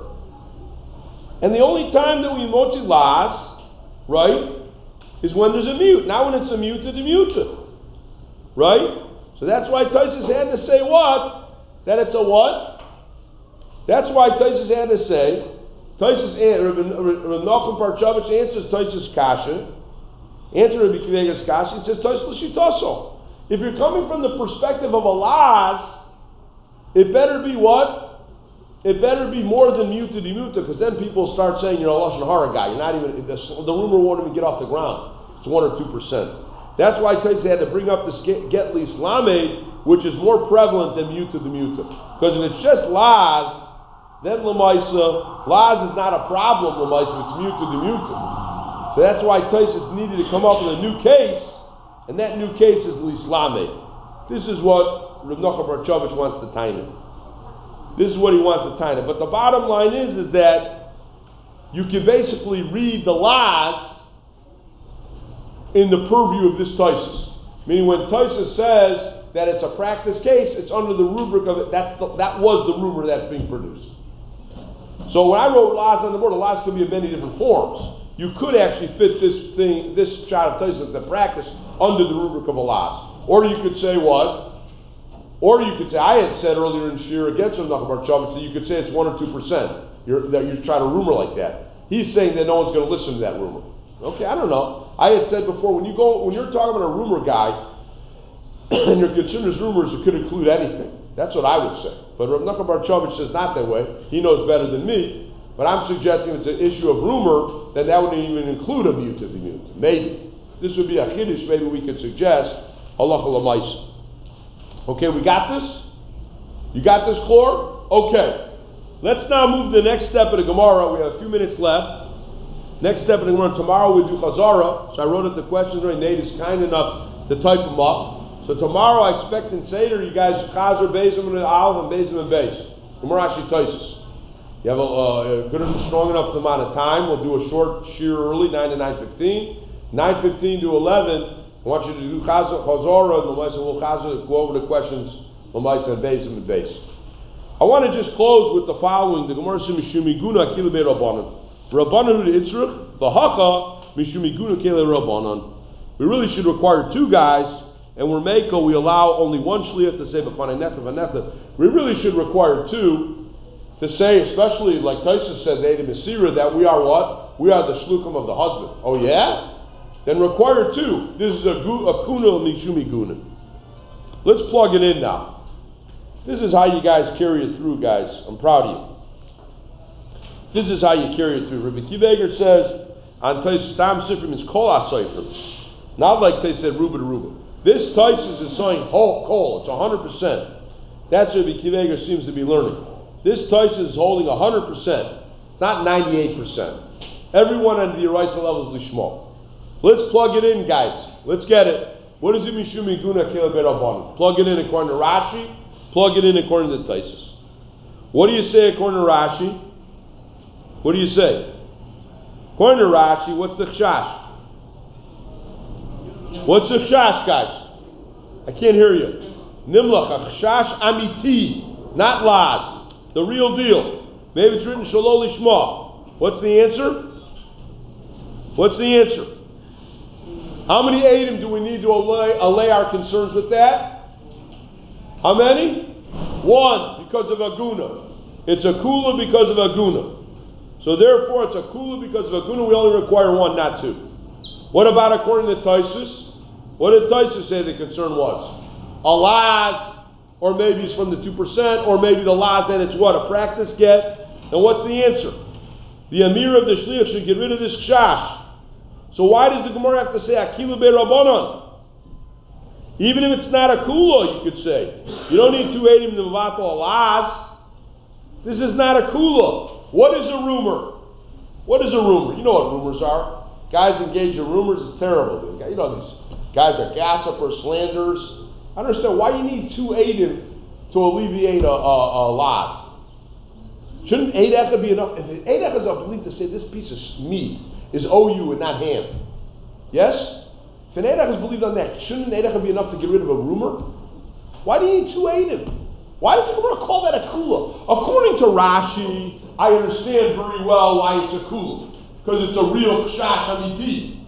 And the only time that we motzi las, right, is when there's a mute. Now when it's a mute, it's a mute. Right? So that's why Tosfos had to say what? That it's a what? That's why Tosfos had to say, Tosfos, Reb Nachman Parchovich answers Tosfos kasha, answer Rabbi Akiva Eiger's kasha, he says Tosfos l'shitaso. If you're coming from the perspective of a las, it better be what? It better be more than muta de muta, because then people start saying you're a Lashon Hara guy. You're not even, the, the rumor won't even get off the ground. It's one or two percent. That's why Tosfos had to bring up this get l'Islamid, which is more prevalent than muta de muta. Because if it's just las, then l'maisa, las is not a problem, l'maisa, if it's muta de muta. So that's why Tosfos needed to come up with a new case, and that new case is l'Islamid. This is what Reb Nachman Parchovich wants to tie in. This is what he wants to tie in. But the bottom line is, is that you can basically read the las in the purview of this Tosfos. Meaning when Tosfos says that it's a practice case, it's under the rubric of it. That's the, that was the rumor that's being produced. So when I wrote las on the board, the las could be in many different forms. You could actually fit this thing, this shot of Tosfos, the practice, under the rubric of a las. Or you could say what? Or you could say, I had said earlier in Shir against Reb Nachman Parchovich that you could say it's one or two percent. You're, that you're trying to rumor like that. He's saying that no one's going to listen to that rumor. Okay, I don't know. I had said before, when you go, when you're talking about a rumor guy, and you're considering rumors, it could include anything. That's what I would say. But Reb Nachman Parchovich says not that way. He knows better than me. But I'm suggesting it's an issue of rumor, then that wouldn't even include a mute of the mute. Maybe. This would be a chiddush. Maybe we could suggest halacha l'maisa. Okay, we got this? You got this, Chlor? Okay. Let's now move to the next step of the Gemara. We have a few minutes left. Next step of the Gemara. Tomorrow we do Chazara. So I wrote up the questions. Nate is kind enough to type them up. So tomorrow I expect in Seder you guys Chazer, Bezim, and Aleph, and Bezim, and Beis. Gemara actually Tosfos. You have a, uh, a good and strong enough amount of time. We'll do a short shear early, nine to nine fifteen. nine fifteen to eleven. I want you to do Chazara, Chazara, and we'll Chazara, go over the questions, L'maisa and Bezim and Beis. I want to just close with the following. The Gemara says, Mishumiguna kila be Rabbanan. Rabbanan hu itzrich, the Hacha, Mishumiguna kila Rabbanan. We really should require two guys and we're Meiko, we allow only one shliach to say b'fanei nefesh v'nefesh. We really should require two to say, especially like Taisa said, Neidim Mesira, that we are what? We are the shluchim of the husband. Oh yeah? Then require two. This is a, gu, a kuna mishumi guna. Let's plug it in now. This is how you guys carry it through, guys. I'm proud of you. This is how you carry it through. Rabbi Akiva Eiger says, on Taisa Stam Sifrim is kol ha-seifrim. Not like they said ruba to ruba. This Taisa is saying whole kol. It's one hundred percent. That's what Rabbi Akiva Eiger seems to be learning. This Taisa is holding one hundred percent. It's not ninety-eight percent. Everyone on the Yeraisa level is Lishmo. Let's plug it in, guys. Let's get it. What is it Mishum Iguna Kela Berabban? Plug it in according to Rashi. Plug it in according to Taisus. What do you say according to Rashi? What do you say? According to Rashi, what's the Chash? What's the Chash, guys? I can't hear you. Nimlach, Chash Amiti, not Laz. The real deal. Maybe it's written Shalol Lishma. What's the answer? What's the answer? How many Eidim do we need to allay, allay our concerns with that? How many? One, because of Aguna. It's a Kula because of Aguna. So therefore, it's a Kula because of Aguna. We only require one, not two. What about according to Taisus? What did Taisus say the concern was? A Laz, or maybe it's from the two percent, or maybe the Laz, then it's what? A practice get? And what's the answer? The Amir of the Shliach should get rid of this Kshash. So why does the Gemara have to say Akila Be'Rabbanan? Even if it's not a Kula, you could say. You don't need two Eidim to Mavato Alaz. This is not a Kula. What is a rumor? What is a rumor? You know what rumors are. Guys engage in rumors is terrible. You know these guys are gossipers, slanderers. I understand why you need two Eidim to alleviate a, a, a Laz. Shouldn't eight Echa be enough? If eight Echa is a belief to say this piece of meat is O U and not ham. Yes? If an Eidach is believed on that, shouldn't an Eidach be enough to get rid of a rumor? Why do you need two Eidim? Why does the Gemara call that a Kula? According to Rashi, I understand very well why it's a Kula. Because it's a real Kshash Amiti.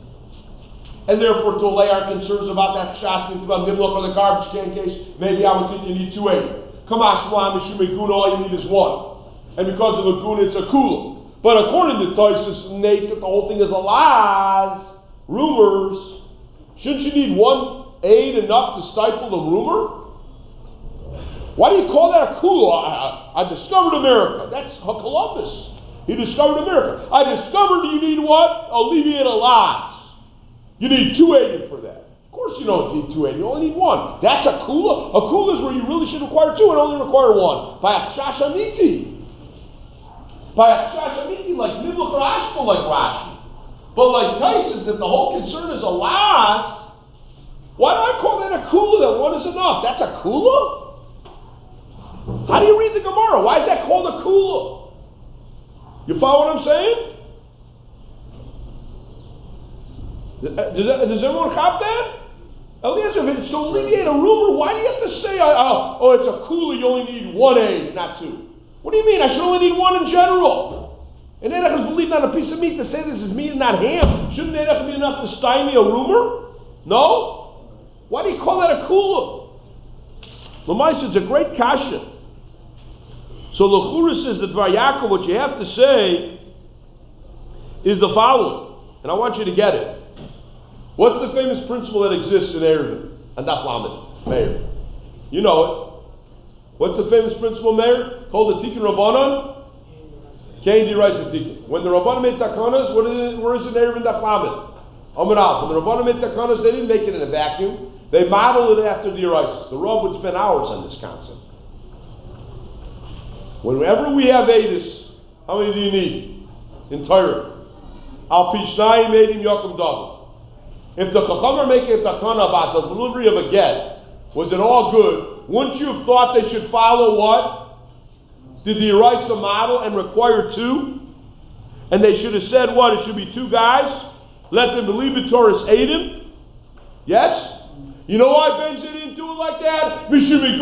And therefore, to allay our concerns about that Kshash, means about Nimloch or the garbage can case, maybe I would think you need two Eidim. Kamash Shmuam Mishum Guna, all you need is one. And because of a Guna, it's a Kula. But according to Taisus, Nate, that the whole thing is a lies, rumors. Shouldn't you need one aid enough to stifle the rumor? Why do you call that a kula? I, I discovered America. That's Columbus. He discovered America. I discovered you need what? Alleviate a lies. You need two aid for that. Of course you don't need two aid. You only need one. That's a kula. A kula is where you really should require two and only require one. By a shashamiti. By a shashamiti, like Nibluch Rashba, like Rashi. But like Tyson, that the whole concern is a loss. Why do I call that a kula? That one is enough. That's a kula? How do you read the Gemara? Why is that called a kula? You follow what I'm saying? Does, that, does everyone cop that? Eliezer, if it's to alleviate a rumor, why do you have to say, oh, oh it's a kula, you only need one aid, not two? What do you mean? I should only need one in general. And Erech is believed on a piece of meat to say this is meat and not ham. Shouldn't Erech be enough to stymie a rumor? No? Why do you call that a kula? Lamais, it's a great kasha. So Lechura says that Dvar Yaakov, what you have to say is the following. And I want you to get it. What's the famous principle that exists in Erevin? And Daf Lamed, Meir. You know it. What's the famous principle, Meir? Called the Tikkun Rabbanon? Kain D'Oraisa Tikkun. When the Rabbanon made Takanas, what is it, where is it in Erevin Daf Lamed? Amar Al. When the Rabbanon made Takanas, they didn't make it in a vacuum. They modeled it after D'Oraisa. The Rav would spend hours on this concept. Whenever we have Edis, how many do you need? In Torah. Al Pishnai made him Yakum David. If the Chacham are making a takana about the delivery of a get, was it all good? Wouldn't you have thought they should follow what? Did the Eraisa model and require two? And they should have said what? It should be two guys. Let them believe the Torah is Adam. Yes? You know why Ben didn't do it like that?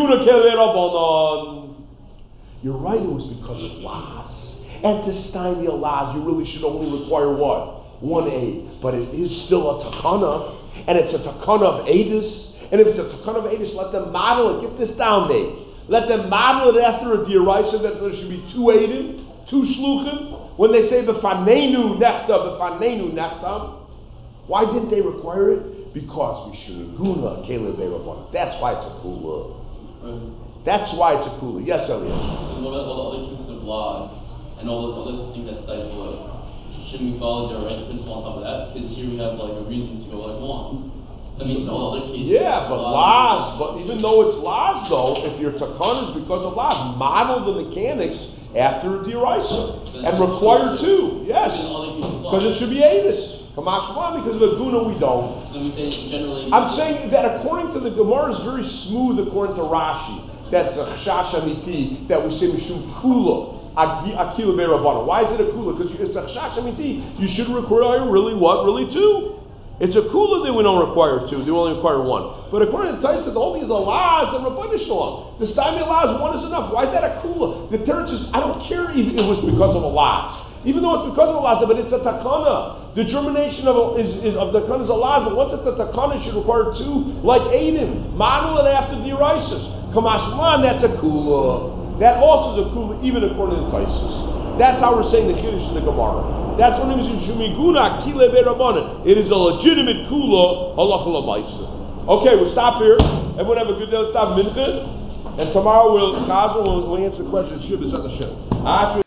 You're right, it was because of Las. And to stymie a Las, you really should only require what? One aid. But it is still a takana, and it's a takana of Adis, And if it's a Takana of Eidish, let them model it. Get this down, Dave. Let them model it after a Diraisa that there should be two Eidim, two Shluchim. When they say B'fanenu Nechta, B'fanenu Nechta, why didn't they require it? Because we should Guna Caleb Berabon. That's why it's a Kula. Right. That's why it's a Kula. Yes, Elias. And what about all the other cases of laws and all those other things that stifle it? Shouldn't we follow the right principle on top of that? Because here we have like a reason to go like one. That means all other cases. Yeah, but laws, but even though it's laws though, if you're Takana, it's because of laws. Model the mechanics after Diraisa. And require two. Yes. Because it should be Avis. Kamashwan, because of the Guna we don't. So we say generally. I'm saying that according to the Gemara is very smooth according to Rashi. That's a Chash Amiti that we say Mishum Kula. Akila Berabana. Why is it a Kula? Because it's a Chash Amiti. You should require really what? Really two. It's a Kula that we don't require two. They only require one. But according to Taisa, all these are laws that Rabbanu Shalom. The Stami laws, one is enough. Why is that a Kula? The Teretz says, I don't care if it was because of a laws. Even though it's because of a laws, but it's a Takana. The germination of a, is, is of the Takana is a laws, but once it's a Takana, it should require two, like Adim. Model it after the Eraisis. Kamashman, that's a Kula. That also is a Kula, even according to Taisus. That's how we're saying the Kiddush in the Gemara. That's when it was in Shumiguna, Kile Berabana. It is a legitimate Kula, halacha l'maisa. Okay, we'll stop here. Everyone have a good day. Let's stop Mincha. And tomorrow we'll, we'll, we'll answer the question, Shib is on the Shib.